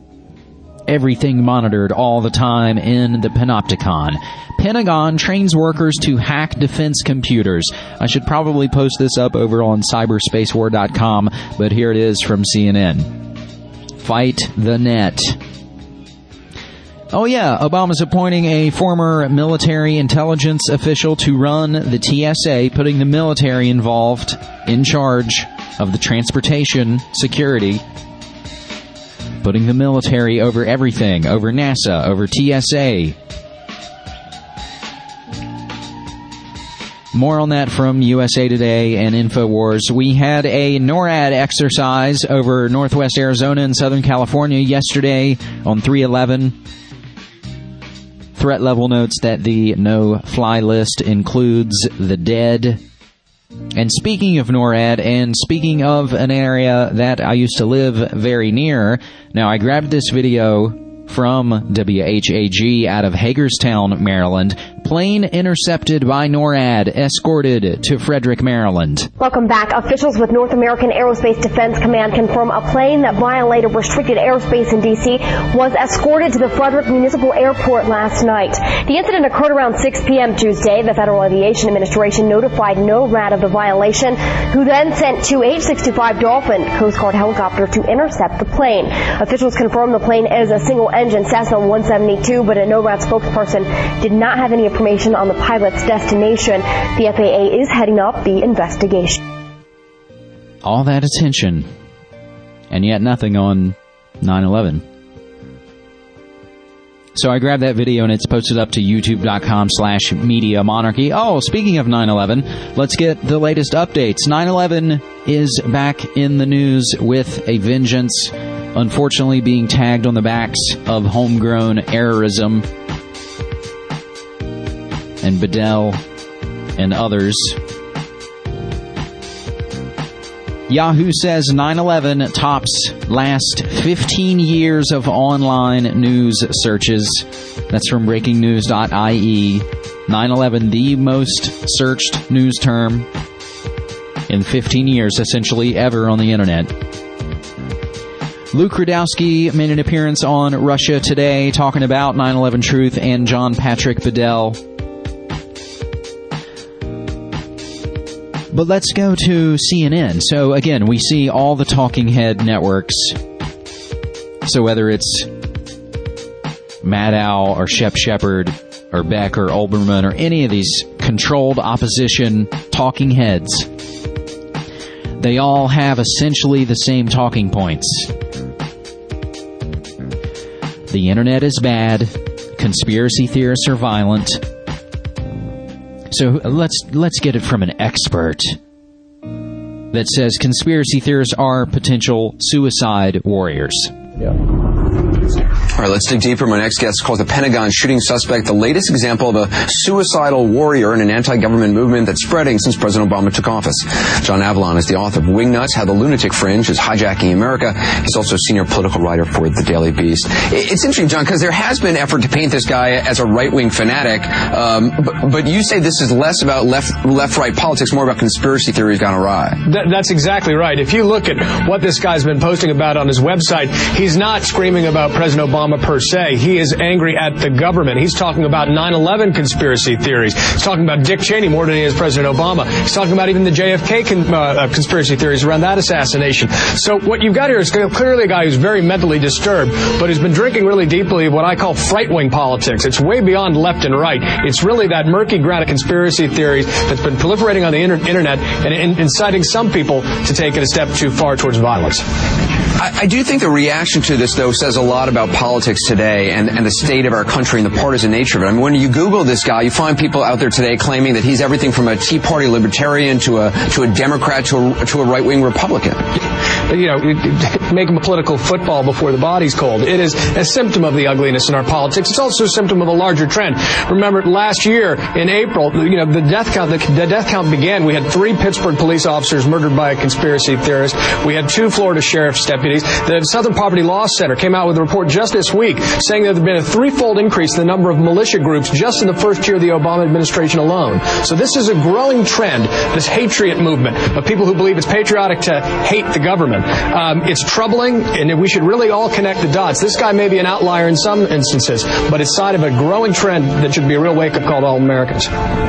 Everything monitored all the time in the Panopticon. Pentagon trains workers to hack defense computers. I should probably post this up over on cyberspace war dot com, but here it is from C N N. Fight the net. Oh yeah, Obama's appointing a former military intelligence official to run the T S A, putting the military involved in charge of the transportation security. Putting the military over everything, over NASA, over T S A. More on that from U S A Today and InfoWars. We had a NORAD exercise over northwest Arizona and Southern California yesterday on three eleven. Threat level notes that the no-fly list includes the dead. And speaking of NORAD, and speaking of an area that I used to live very near, now I grabbed this video from W H A G out of Hagerstown, Maryland. Plane intercepted by NORAD, escorted to Frederick, Maryland. Welcome back. Officials with North American Aerospace Defense Command confirm a plane that violated restricted airspace in D C was escorted to the Frederick Municipal Airport last night. The incident occurred around six p.m. Tuesday. The Federal Aviation Administration notified NORAD of the violation, who then sent two H sixty-five Dolphin Coast Guard helicopters to intercept the plane. Officials confirm the plane is a single-engine Cessna one seventy-two, but a NORAD spokesperson did not have any information on the pilot's destination. The F A A is heading up the investigation. All that attention, and yet nothing on nine eleven. So I grabbed that video and it's posted up to youtube.com slash media monarchy. Oh, speaking of nine eleven, let's get the latest updates. nine eleven is back in the news with a vengeance, unfortunately being tagged on the backs of homegrown errorism. And Bedell and others. Yahoo says nine eleven tops last fifteen years of online news searches. That's from breaking news dot I E. nine eleven, the most searched news term in fifteen years, essentially ever on the internet. Luke Rudowski made an appearance on Russia Today talking about nine eleven Truth and John Patrick Bedell. But let's go to C N N. So again, we see all the talking head networks. So whether it's Maddow or Shep Shepard or Beck or Olbermann or any of these controlled opposition talking heads, they all have essentially the same talking points. The internet is bad. Conspiracy theorists are violent. So let's let's get it from an expert that says conspiracy theorists are potential suicide warriors. Yeah. All right, let's dig deeper. My next guest calls the Pentagon shooting suspect the latest example of a suicidal warrior in an anti-government movement that's spreading since President Obama took office. John Avlon is the author of Wingnuts, How the Lunatic Fringe is Hijacking America. He's also a senior political writer for The Daily Beast. It's interesting, John, because there has been effort to paint this guy as a right-wing fanatic, um, but, but you say this is less about left, left-right politics, more about conspiracy theories gone awry. That, that's exactly right. If you look at what this guy's been posting about on his website, he's not screaming about President Obama per se. He is angry at the government. He's talking about nine eleven conspiracy theories. He's talking about Dick Cheney more than he is President Obama. He's talking about even the J F K con, uh, conspiracy theories around that assassination. So what you've got here is clearly a guy who's very mentally disturbed, but has been drinking really deeply what I call fright-wing politics. It's way beyond left and right. It's really that murky ground of conspiracy theories that's been proliferating on the inter- internet and inciting some people to take it a step too far towards violence. I, I do think the reaction to this, though, says a lot about politics today and, and the state of our country and the partisan nature of it. I mean, when you Google this guy, you find people out there today claiming that he's everything from a Tea Party libertarian to a to a Democrat to a, to a right-wing Republican. You know, make him a political football before the body's cold. It is a symptom of the ugliness in our politics. It's also a symptom of a larger trend. Remember, last year in April, you know, the death count the, the death count began. We had three Pittsburgh police officers murdered by a conspiracy theorist. We had two Florida sheriff's deputies. The Southern Poverty Law Center came out with a report just this week saying there had been a threefold increase in the number of militia groups just in the first year of the Obama administration alone. So this is a growing trend, this Hatriot movement of people who believe it's patriotic to hate the government. Um, it's troubling, and we should really all connect the dots. This guy may be an outlier in some instances, but it's side of a growing trend that should be a real wake-up call to all Americans.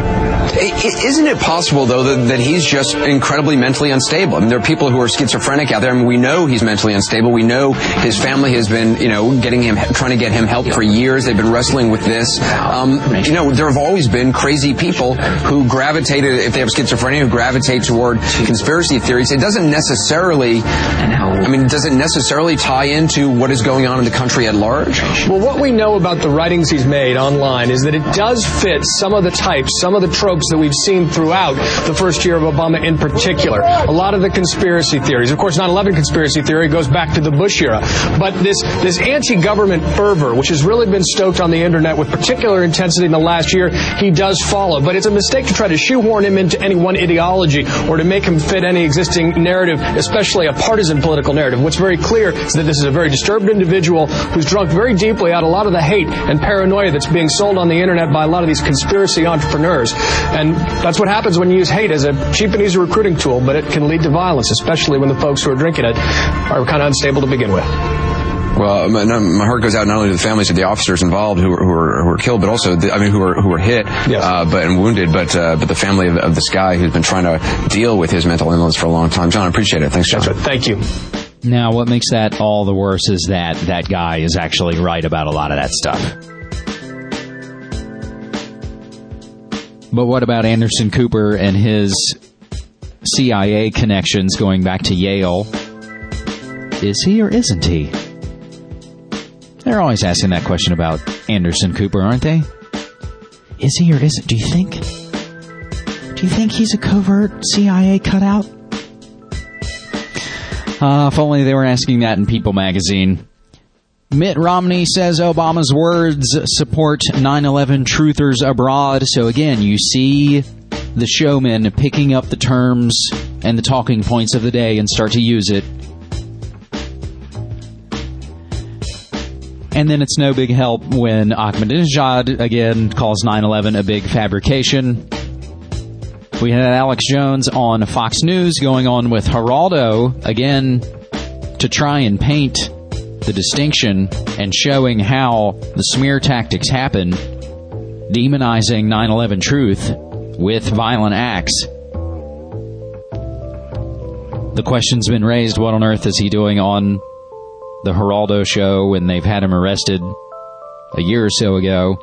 Isn't it possible, though, that, that he's just incredibly mentally unstable? I mean, there are people who are schizophrenic out there. I mean, we know he's mentally mentally unstable. We know his family has been, you know, getting him, trying to get him help for years. They've been wrestling with this. Um, you know, there have always been crazy people who gravitated, if they have schizophrenia, who gravitate toward conspiracy theories. It doesn't necessarily, I mean, does it necessarily tie into what is going on in the country at large? Well, what we know about the writings he's made online is that it does fit some of the types, some of the tropes that we've seen throughout the first year of Obama in particular. A lot of the conspiracy theories. Of course, nine eleven conspiracy theory goes back to the Bush era. But this, this anti-government fervor, which has really been stoked on the internet with particular intensity in the last year, he does follow. But it's a mistake to try to shoehorn him into any one ideology or to make him fit any existing narrative, especially a partisan political narrative. What's very clear is that this is a very disturbed individual who's drunk very deeply out a lot of the hate and paranoia that's being sold on the internet by a lot of these conspiracy entrepreneurs. And that's what happens when you use hate as a cheap and easy recruiting tool, but it can lead to violence, especially when the folks who are drinking it are kind of unstable to begin with. Well, my, my heart goes out not only to the families of the officers involved who were, who were, who were killed, but also, the, I mean, who were who were hit, yes. uh, but and wounded, but uh, but the family of, of this guy who's been trying to deal with his mental illness for a long time. John, I appreciate it. Thanks, John. That's right. Thank you. Now, what makes that all the worse is that that guy is actually right about a lot of that stuff. But what about Anderson Cooper and his C I A connections going back to Yale? Is he or isn't he? They're always asking that question about Anderson Cooper, aren't they? Is he or isn't? Do you think? Do you think he's a covert C I A cutout? Uh, if only they were asking that in People magazine. Mitt Romney says Obama's words support nine eleven truthers abroad. So again, you see the showman picking up the terms and the talking points of the day and start to use it. And then it's no big help when Ahmadinejad, again, calls nine eleven a big fabrication. We had Alex Jones on Fox News going on with Geraldo, again, to try and paint the distinction and showing how the smear tactics happen, demonizing nine eleven truth with violent acts. The question's been raised, what on earth is he doing on the Geraldo show when they've had him arrested a year or so ago?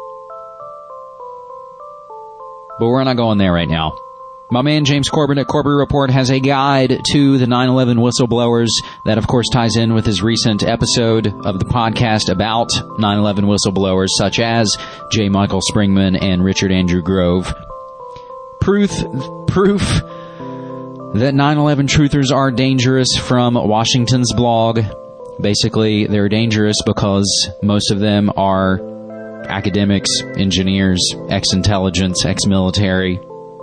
But we're not going there right now. My man James Corbett at Corbett Report has a guide to the nine eleven whistleblowers that, of course, ties in with his recent episode of the podcast about nine eleven whistleblowers, such as J. Michael Springman and Richard Andrew Grove. Proof, proof that nine eleven truthers are dangerous from Washington's blog. Basically, they're dangerous because most of them are academics, engineers, ex-intelligence, ex-military,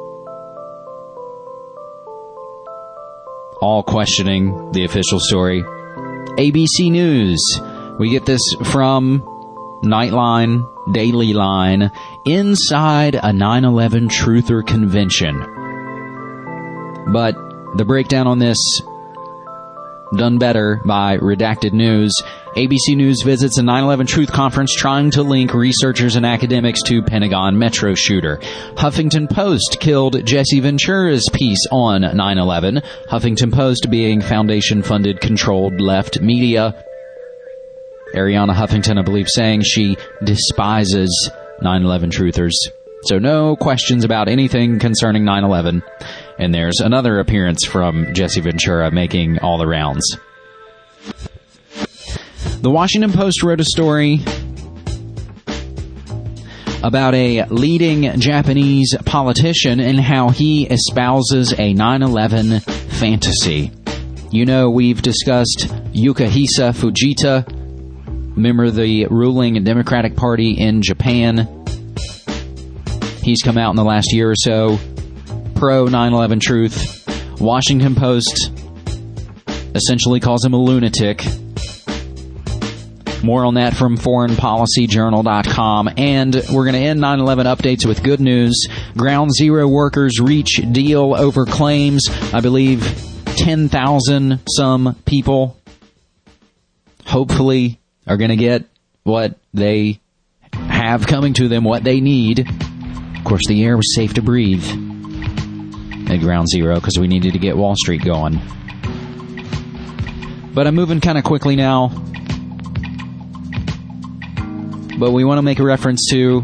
all questioning the official story. A B C News. We get this from Nightline, Daily Line, inside a nine eleven truther convention. But the breakdown on this, done better by Redacted News. A B C News visits a nine eleven Truth Conference trying to link researchers and academics to Pentagon Metro shooter. Huffington Post killed Jesse Ventura's piece on nine eleven. Huffington Post being foundation-funded, controlled left media. Ariana Huffington, I believe, saying she despises nine eleven truthers. So no questions about anything concerning nine eleven. And there's another appearance from Jesse Ventura making all the rounds. The Washington Post wrote a story about a leading Japanese politician and how he espouses a nine eleven fantasy. You know, we've discussed Yukihisa Fujita, member of the ruling Democratic Party in Japan. He's come out in the last year or so, pro nine eleven truth. Washington Post essentially calls him a lunatic. More on that from foreign policy journal dot com. And we're going to end nine eleven updates with good news. Ground Zero workers reach deal over claims. I believe ten thousand some people hopefully are going to get what they have coming to them, what they need. Of course, the air was safe to breathe at Ground Zero because we needed to get Wall Street going. But I'm moving kind of quickly now. But we want to make a reference to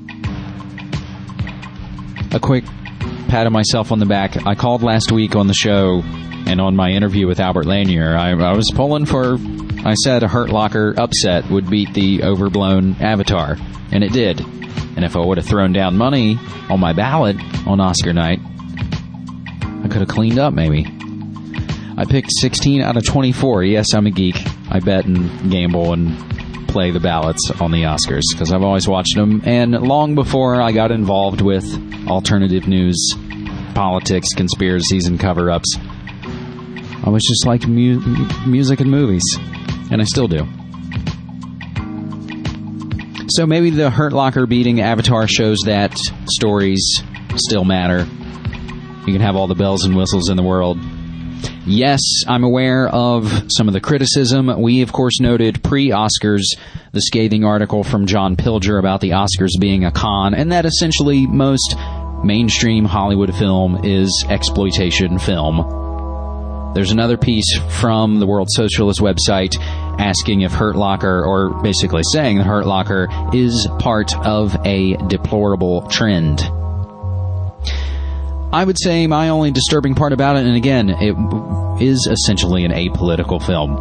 a quick pat of myself on the back. I called last week on the show and on my interview with Albert Lanier. I, I was pulling for, I said a Hurt Locker upset would beat the overblown Avatar. And it did. And if I would have thrown down money on my ballot on Oscar night, I could have cleaned up maybe. I picked sixteen out of twenty-four. Yes, I'm a geek. I bet and gamble and play the ballots on the Oscars because I've always watched them. And long before I got involved with alternative news, politics, conspiracies, and cover-ups, I was just like mu- music and movies. And I still do. So maybe the Hurt Locker beating Avatar shows that stories still matter. You can have all the bells and whistles in the world. Yes, I'm aware of some of the criticism. We, of course, noted pre-Oscars the scathing article from John Pilger about the Oscars being a con, and that essentially most mainstream Hollywood film is exploitation film. There's another piece from the World Socialist website asking if Hurt Locker, or basically saying that Hurt Locker is part of a deplorable trend. I would say my only disturbing part about it, and again, it is essentially an apolitical film.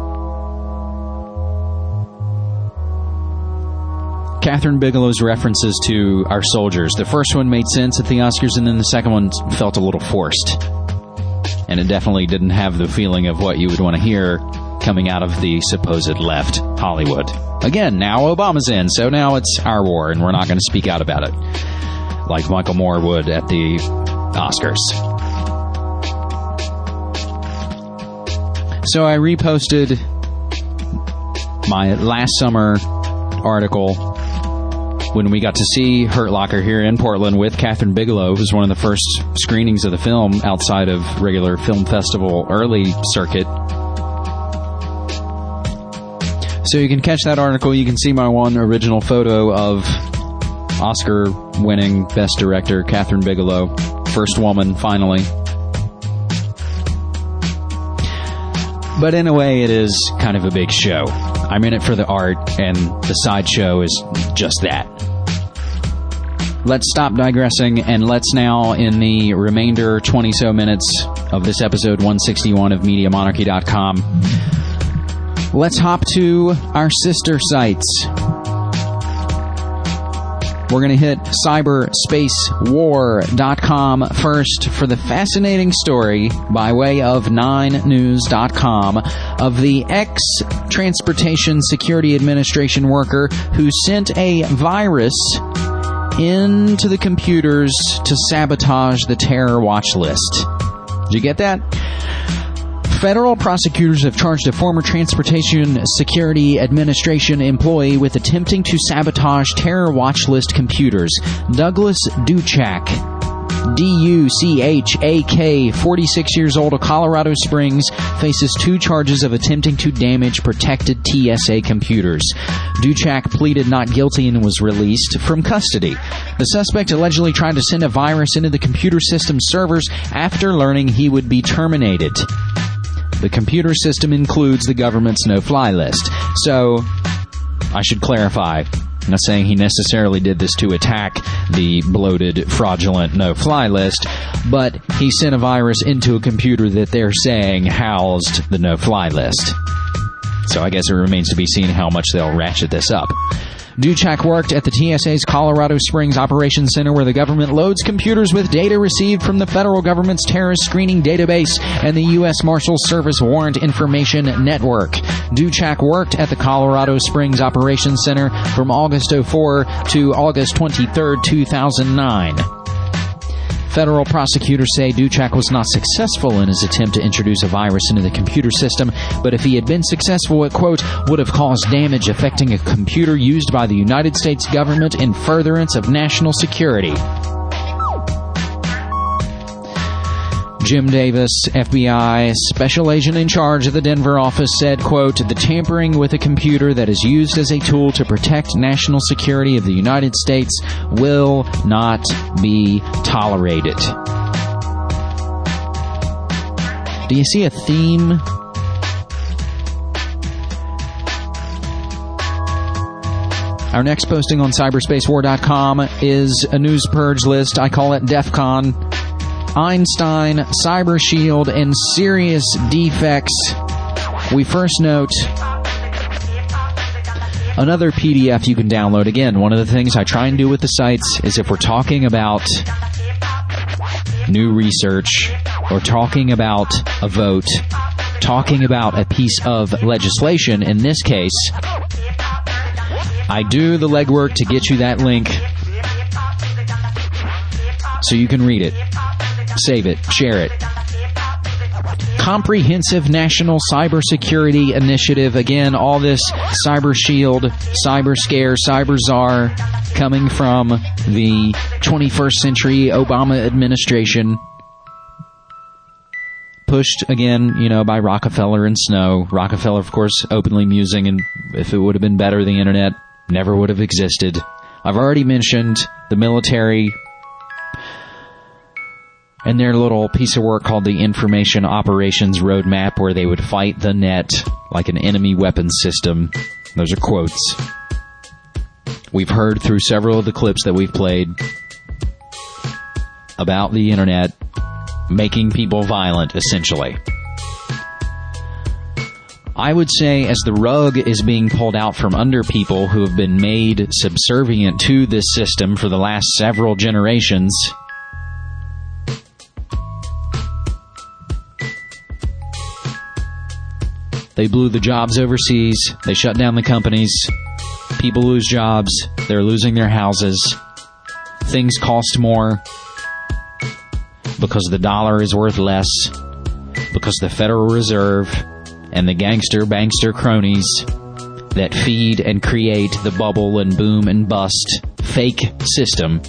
Catherine Bigelow's references to our soldiers. The first one made sense at the Oscars, and then the second one felt a little forced. And it definitely didn't have the feeling of what you would want to hear coming out of the supposed left Hollywood. Again, now Obama's in, so now it's our war, and we're not going to speak out about it like Michael Moore would at the Oscars. So I reposted my last summer article when we got to see Hurt Locker here in Portland with Catherine Bigelow. It was one of the first screenings of the film outside of regular film festival early circuit. So you can catch that article. You can see my one original photo of Oscar-winning Best Director Catherine Bigelow. First woman, finally. But in a way, it is kind of a big show. I'm in it for the art, and the sideshow is just that. Let's stop digressing, and let's now, in the remainder twenty-so minutes of this episode one sixty-one of Media Monarchy dot com, let's hop to our sister sites. We're going to hit cyber space war dot com first for the fascinating story by way of nine news dot com of the ex-Transportation Security Administration worker who sent a virus into the computers to sabotage the terror watch list. Did you get that? Federal prosecutors have charged a former Transportation Security Administration employee with attempting to sabotage terror watch list computers. Douglas Duchak, D U C H A K, forty-six years old of Colorado Springs, faces two charges of attempting to damage protected T S A computers. Duchak pleaded not guilty and was released from custody. The suspect allegedly tried to send a virus into the computer system servers after learning he would be terminated. The computer system includes the government's no-fly list. So, I should clarify, I'm not saying he necessarily did this to attack the bloated, fraudulent no-fly list, but he sent a virus into a computer that they're saying housed the no-fly list. So I guess it remains to be seen how much they'll ratchet this up. Duchak worked at the T S A's Colorado Springs Operations Center, where the government loads computers with data received from the federal government's terrorist screening database and the U S Marshals Service Warrant Information Network. Duchak worked at the Colorado Springs Operations Center from August oh four to August twenty-third, two thousand nine. Federal prosecutors say Duchak was not successful in his attempt to introduce a virus into the computer system, but if he had been successful, it, quote, would have caused damage affecting a computer used by the United States government in furtherance of national security. Jim Davis, F B I special agent in charge of the Denver office, said, quote, the tampering with a computer that is used as a tool to protect national security of the United States will not be tolerated. Do you see a theme Our next posting on cyberspace war dot com is a news purge list. I call it DEFCON. Einstein, Cyber Shield, and serious defects. We first note another P D F you can download. Again, one of the things I try and do with the sites is if we're talking about new research or talking about a vote, talking about a piece of legislation, in this case, I do the legwork to get you that link so you can read it, save it, share it. Comprehensive National Cybersecurity Initiative. Again, all this Cyber Shield, Cyber Scare, Cyber Czar coming from the twenty-first century Obama administration. Pushed, again, you know, by Rockefeller and Snow. Rockefeller, of course, openly musing, and if it would have been better, the internet never would have existed. I've already mentioned the military and their little piece of work called the Information Operations Roadmap, where they would fight the net like an enemy weapons system. Those are quotes. We've heard through several of the clips that we've played about the internet making people violent, essentially. I would say as the rug is being pulled out from under people who have been made subservient to this system for the last several generations, they blew the jobs overseas, they shut down the companies, people lose jobs, they're losing their houses, things cost more because the dollar is worth less, because the Federal Reserve and the gangster, bankster cronies that feed and create the bubble and boom and bust fake system,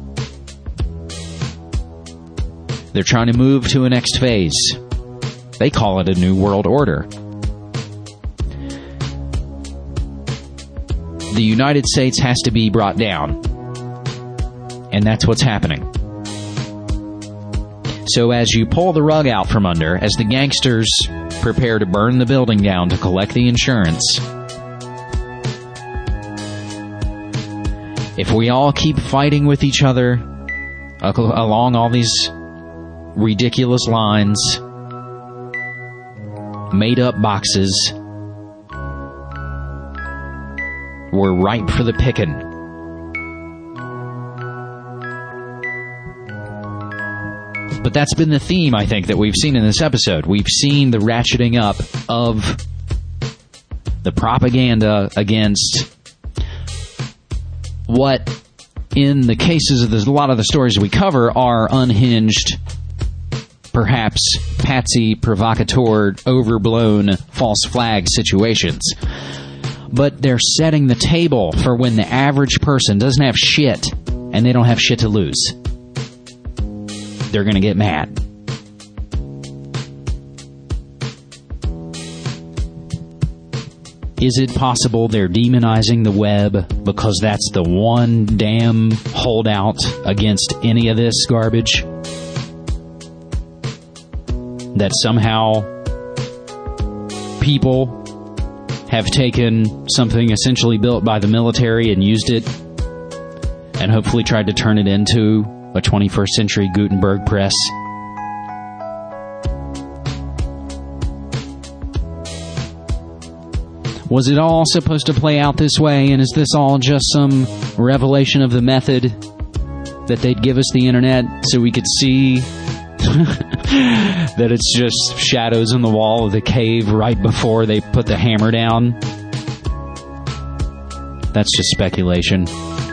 they're trying to move to a next phase. They call it a new world order. The United States has to be brought down. And that's what's happening. So as you pull the rug out from under, as the gangsters prepare to burn the building down to collect the insurance, if we all keep fighting with each other along all these ridiculous lines, made up boxes, we're ripe for the picking. But that's been the theme, I think, that we've seen in this episode. We've seen the ratcheting up of the propaganda against what, in the cases of this, a lot of the stories we cover, are unhinged, perhaps patsy, provocateur, overblown, false flag situations. But they're setting the table for when the average person doesn't have shit and they don't have shit to lose. They're going to get mad. Is it possible they're demonizing the web because that's the one damn holdout against any of this garbage? That somehow people have taken something essentially built by the military and used it and hopefully tried to turn it into a twenty-first century Gutenberg press. Was it all supposed to play out this way, and is this all just some revelation of the method that they'd give us the internet so we could see that it's just shadows on the wall of the cave right before they put the hammer down? That's just speculation.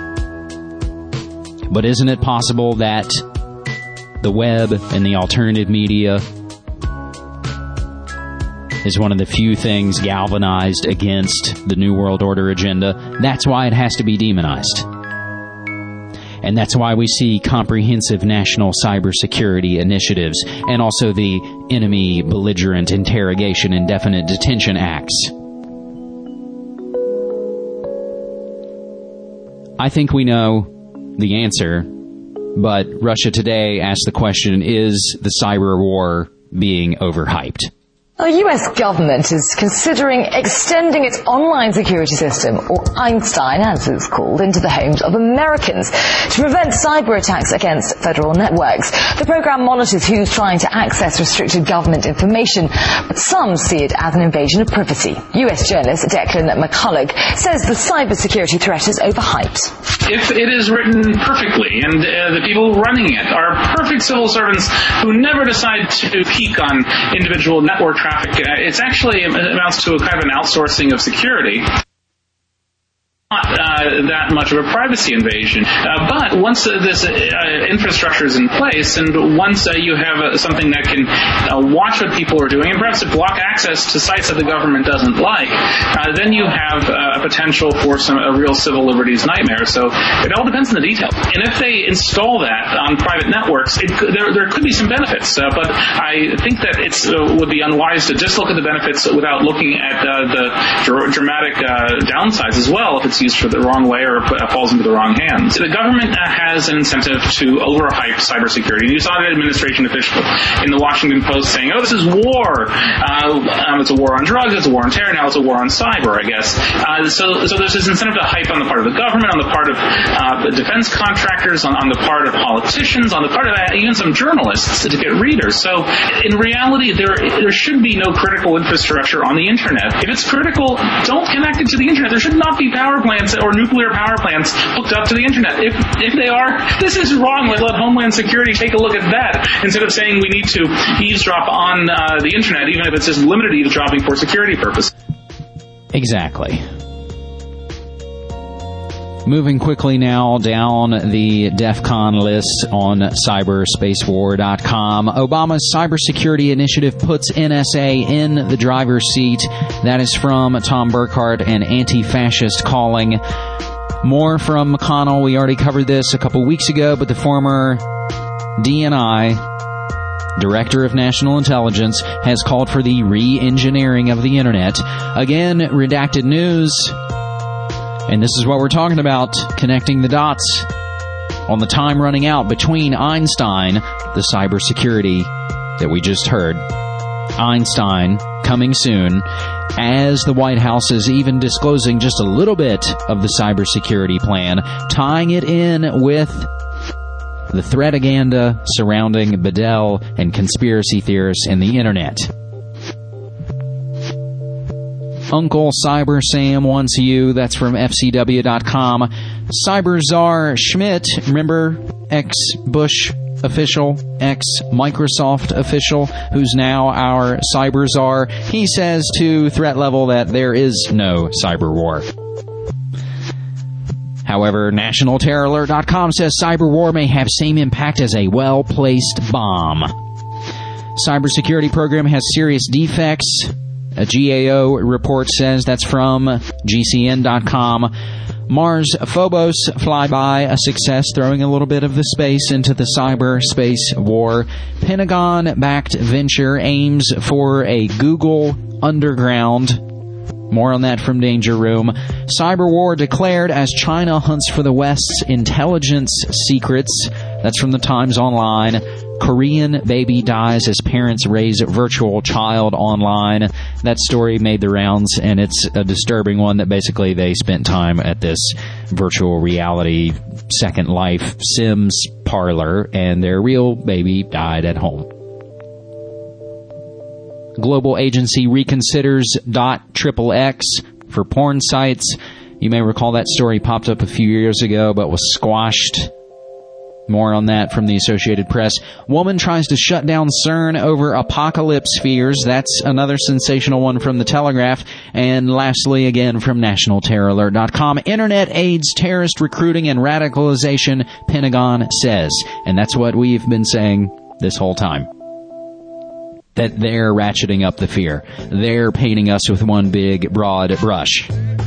But isn't it possible that the web and the alternative media is one of the few things galvanized against the New World Order agenda? That's why it has to be demonized. And that's why we see comprehensive national cybersecurity initiatives and also the enemy belligerent interrogation and indefinite detention acts. I think we know the answer, but Russia Today asked the question, is the cyber war being overhyped? The U S government is considering extending its online security system, or Einstein as it's called, into the homes of Americans to prevent cyber attacks against federal networks. The program monitors who's trying to access restricted government information, but some see it as an invasion of privacy. U S journalist Declan McCulloch says the cybersecurity threat is overhyped. If it is written perfectly and uh, the people running it are perfect civil servants who never decide to peek on individual network traffic, it's actually it amounts to a kind of an outsourcing of security. Not uh, that much of a privacy invasion. Uh, but once uh, this uh, infrastructure is in place, and once uh, you have uh, something that can uh, watch what people are doing, and perhaps block access to sites that the government doesn't like, uh, then you have uh, a potential for some a real civil liberties nightmare. So it all depends on the details. And if they install that on private networks, it could, there, there could be some benefits. Uh, but I think that it uh, would be unwise to just look at the benefits without looking at uh, the dr- dramatic uh, downsides as well if it's used for the wrong way or falls into the wrong hands. The government has an incentive to overhype cybersecurity. And you saw that administration official in the Washington Post saying, oh, this is war. Uh, um, it's a war on drugs, it's a war on terror, now it's a war on cyber, I guess. Uh, so, so there's this incentive to hype on the part of the government, on the part of uh, the defense contractors, on, on the part of politicians, on the part of uh, even some journalists to get readers. So in reality, there there should be no critical infrastructure on the internet. If it's critical, don't connect it to the internet. There should not be power plants or nuclear power plants hooked up to the internet. If if they are, this is wrong. Let's let Homeland Security take a look at that instead of saying we need to eavesdrop on uh, the internet, even if it's just limited eavesdropping for security purposes. Exactly. Moving quickly now down the DEFCON list on cyberspace war dot com. Obama's cybersecurity initiative puts N S A in the driver's seat. That is from Tom Burkhart and Anti-Fascist Calling. More from McConnell. We already covered this a couple weeks ago, but the former D N I, Director of National Intelligence, has called for the re-engineering of the Internet. Again, redacted news. And this is what we're talking about, connecting the dots on the time running out between Einstein, the cybersecurity that we just heard. Einstein coming soon, as the White House is even disclosing just a little bit of the cybersecurity plan, tying it in with the threataganda surrounding Bedell and conspiracy theorists in the internet. Uncle Cyber Sam wants you. That's from F C W dot com. Cyber Czar Schmidt, remember ex-Bush official, ex-Microsoft official, who's now our Cyber Czar. He says to Threat Level that there is no cyber war. However, National Terror Alert dot com says cyber war may have same impact as a well-placed bomb. Cybersecurity program has serious defects. A G A O report says. That's from G C N dot com. Mars Phobos flyby, a success, throwing a little bit of the space into the cyberspace war. Pentagon-backed venture aims for a Google underground. More on that from Danger Room. Cyber war declared as China hunts for the West's intelligence secrets. That's from the Times Online. Korean baby dies as parents raise virtual child online. That story made the rounds, and it's a disturbing one that basically they spent time at this virtual reality Second Life Sims parlor, and their real baby died at home. Global agency reconsiders dot triple X for porn sites. You may recall that story popped up a few years ago, but was squashed. More on that from the Associated Press. Woman tries to shut down CERN over apocalypse fears. That's another sensational one from The Telegraph. And lastly, again, from National Terror Alert dot com. Internet aids terrorist recruiting and radicalization, Pentagon says. And that's what we've been saying this whole time. That they're ratcheting up the fear. They're painting us with one big, broad brush.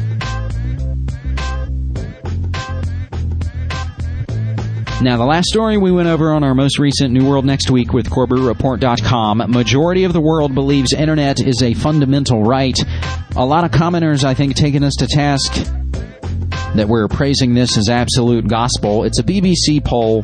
Now, the last story we went over on our most recent New World Next Week with Corber Report dot com, majority of the world believes internet is a fundamental right. A lot of commenters, I think, taking us to task that we're praising this as absolute gospel. It's a B B C poll,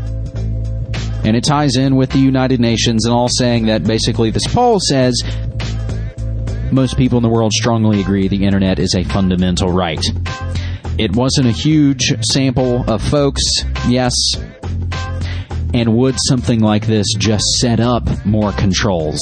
and it ties in with the United Nations and all saying that basically this poll says most people in the world strongly agree the internet is a fundamental right. It wasn't a huge sample of folks, yes. And would something like this just set up more controls?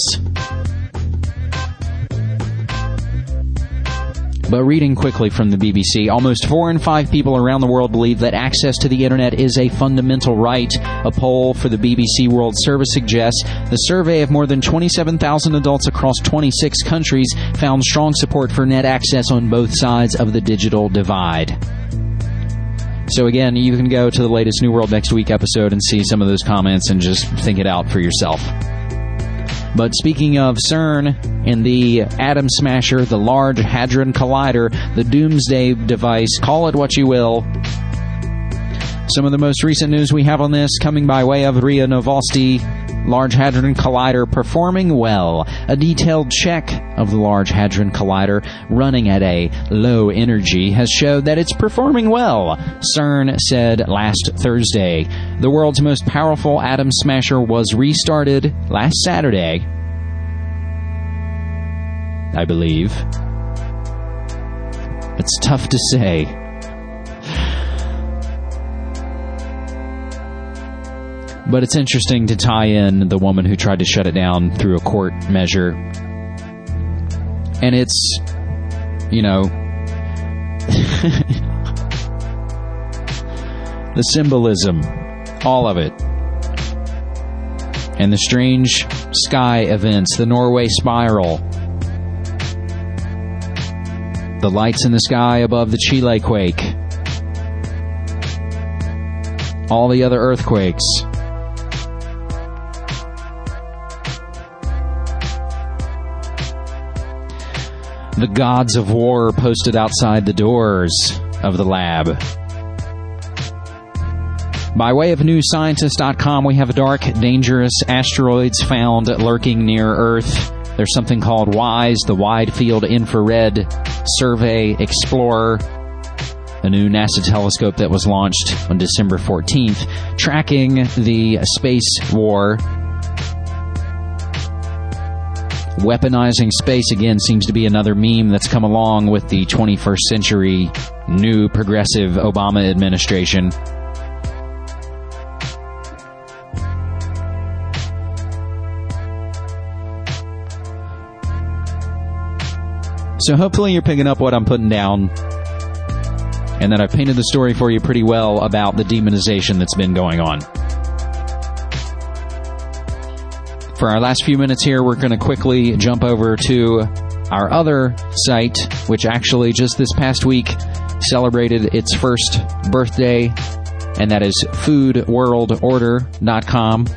But reading quickly from the B B C, almost four in five people around the world believe that access to the internet is a fundamental right. A poll for the B B C World Service suggests the survey of more than twenty-seven thousand adults across twenty-six countries found strong support for net access on both sides of the digital divide. So again, you can go to the latest New World Next Week episode and see some of those comments and just think it out for yourself. But speaking of CERN and the atom smasher, the Large Hadron Collider, the doomsday device, call it what you will. Some of the most recent news we have on this coming by way of R I A Novosti. Large Hadron Collider performing well. A detailed check of the Large Hadron Collider running at a low energy has showed that it's performing well, CERN said last Thursday. The world's most powerful atom smasher was restarted last Saturday, I believe. It's tough to say. But it's interesting to tie in the woman who tried to shut it down through a court measure. And it's, you know, the symbolism, all of it. And the strange sky events, the Norway spiral, the lights in the sky above the Chile quake, all the other earthquakes. The gods of war posted outside the doors of the lab. By way of new scientist dot com, we have dark, dangerous asteroids found lurking near Earth. There's something called WISE, the Wide Field Infrared Survey Explorer, a new NASA telescope that was launched on December fourteenth, tracking the space war. Weaponizing space, again, seems to be another meme that's come along with the twenty-first century new progressive Obama administration. So hopefully you're picking up what I'm putting down, and that I've painted the story for you pretty well about the demonization that's been going on. For our last few minutes here, we're going to quickly jump over to our other site, which actually just this past week celebrated its first birthday, and that is food world order dot com.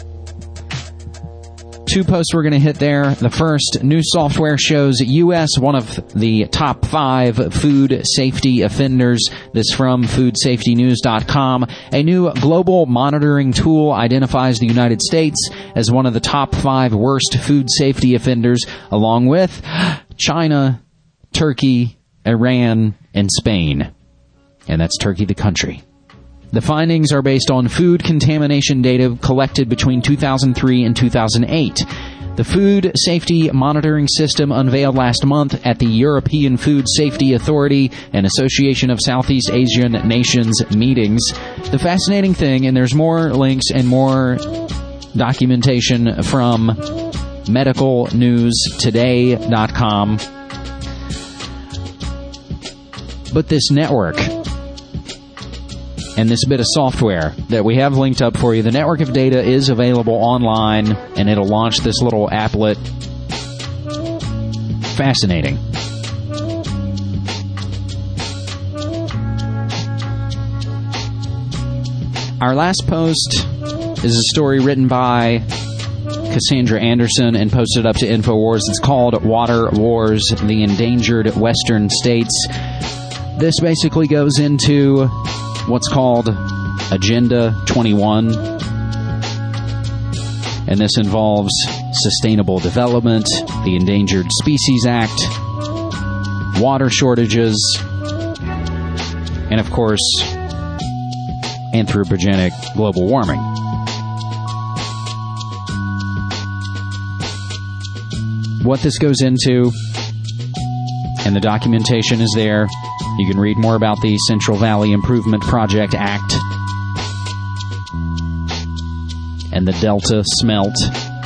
Two posts we're going to hit there. The first, new software shows U S one of the top five food safety offenders. This from food safety news dot com. A new global monitoring tool identifies the United States as one of the top five worst food safety offenders, along with China, Turkey, Iran, and Spain. And that's Turkey, the country. The findings are based on food contamination data collected between two thousand three and two thousand eight. The Food Safety Monitoring System unveiled last month at the European Food Safety Authority and Association of Southeast Asian Nations meetings. The fascinating thing, and there's more links and more documentation from medical news today dot com, but this network and this bit of software that we have linked up for you, the network of data is available online, and it'll launch this little applet. Fascinating. Our last post is a story written by Cassandra Anderson and posted up to InfoWars. It's called Water Wars, the Endangered Western States. This basically goes into what's called Agenda twenty-one, and this involves sustainable development, the Endangered Species Act, water shortages, and of course, anthropogenic global warming. What this goes into And the documentation is there. You can read more about the Central Valley Improvement Project Act and the Delta Smelt.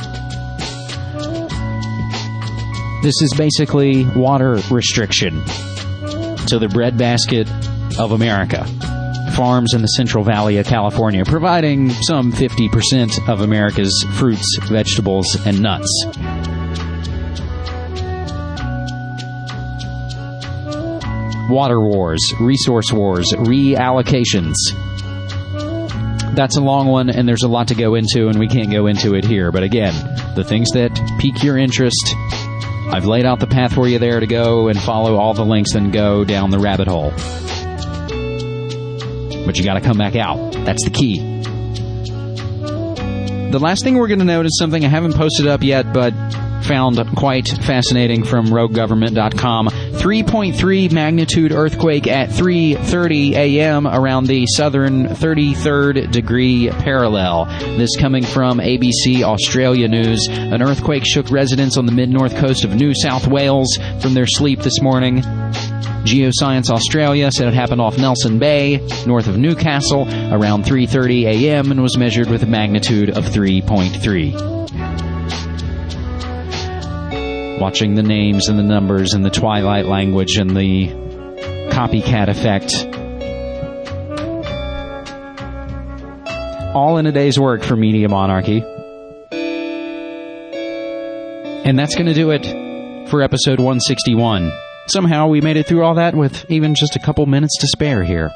This is basically water restriction to the breadbasket of America. Farms in the Central Valley of California, providing some fifty percent of America's fruits, vegetables, and nuts. Water wars, resource wars, reallocations. That's a long one, and there's a lot to go into, and we can't go into it here. But again, the things that pique your interest, I've laid out the path for you there to go and follow all the links and go down the rabbit hole. But you got to come back out. That's the key. The last thing we're going to note is something I haven't posted up yet, but found quite fascinating from rogue government dot com. three point three magnitude earthquake at three thirty a.m. around the southern thirty-third degree parallel. This coming from A B C Australia News. An earthquake shook residents on the mid-north coast of New South Wales from their sleep this morning. Geoscience Australia said it happened off Nelson Bay, north of Newcastle, around three thirty a.m. and was measured with a magnitude of three point three. Watching the names and the numbers and the Twilight language and the copycat effect. All in a day's work for Media Monarchy. And that's going to do it for episode one sixty-one. Somehow we made it through all that with even just a couple minutes to spare here.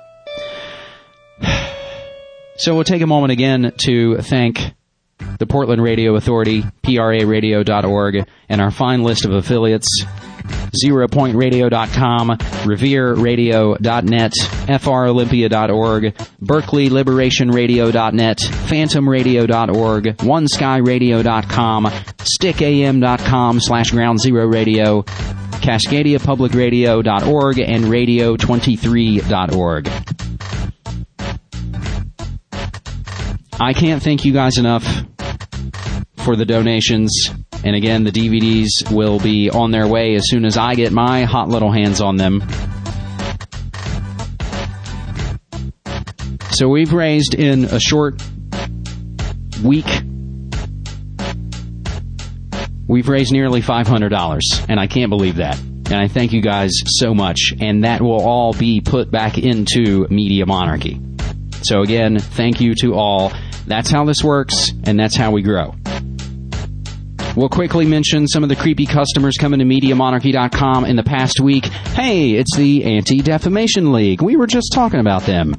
So we'll take a moment again to thank the Portland Radio Authority, P R A radio dot org, and our fine list of affiliates, zero point radio dot com, revere radio dot net, F R olympia dot org, berkeley liberation radio dot net, phantom radio dot org, one sky radio dot com, stick a m dot com slash ground zero radio, cascadia public radio dot org, and radio twenty-three dot org. I can't thank you guys enough for the donations. And again, the D V Ds will be on their way as soon as I get my hot little hands on them. So we've raised in a short week, we've raised nearly five hundred dollars. And I can't believe that. And I thank you guys so much. And that will all be put back into Media Monarchy. So again, thank you to all. That's how this works, and that's how we grow. We'll quickly mention some of the creepy customers coming to Media Monarchy dot com in the past week. Hey, it's the Anti-Defamation League. We were just talking about them.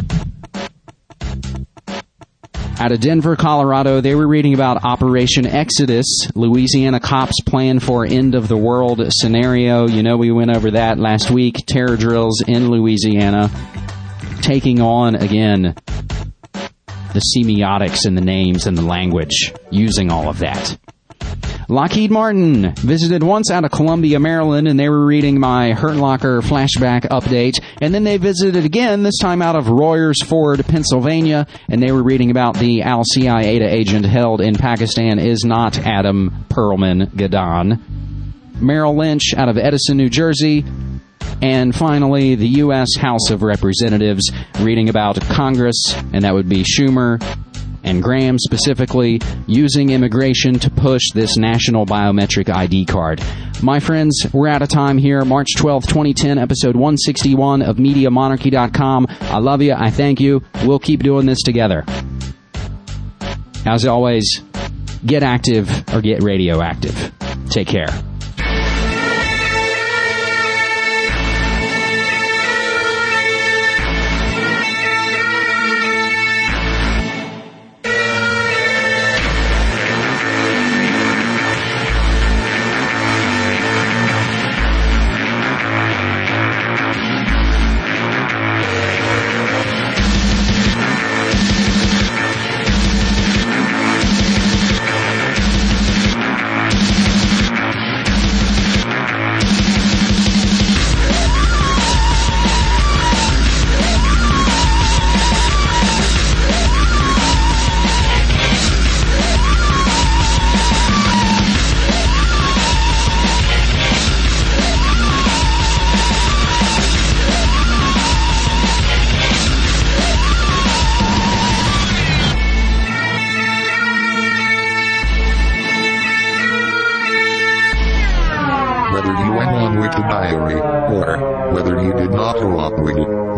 Out of Denver, Colorado, they were reading about Operation Exodus, Louisiana cops' plan for end-of-the-world scenario. You know, we went over that last week. Terror drills in Louisiana, taking on, again, the semiotics and the names and the language, using all of that. Lockheed Martin visited once out of Columbia, Maryland, and they were reading my Hurt Locker flashback update. And then they visited again, this time out of Royersford, Pennsylvania, and they were reading about the Al-C I A agent held in Pakistan is not Adam Perlman Gadan. Merrill Lynch out of Edison, New Jersey. And finally, the U S House of Representatives reading about Congress, and that would be Schumer and Graham specifically, using immigration to push this national biometric I D card. My friends, we're out of time here. March twelfth, twenty ten, episode one sixty-one of Media Monarchy dot com. I love you. I thank you. We'll keep doing this together. As always, get active or get radioactive. Take care.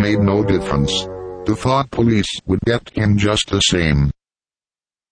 made no difference. The thought police would get him just the same.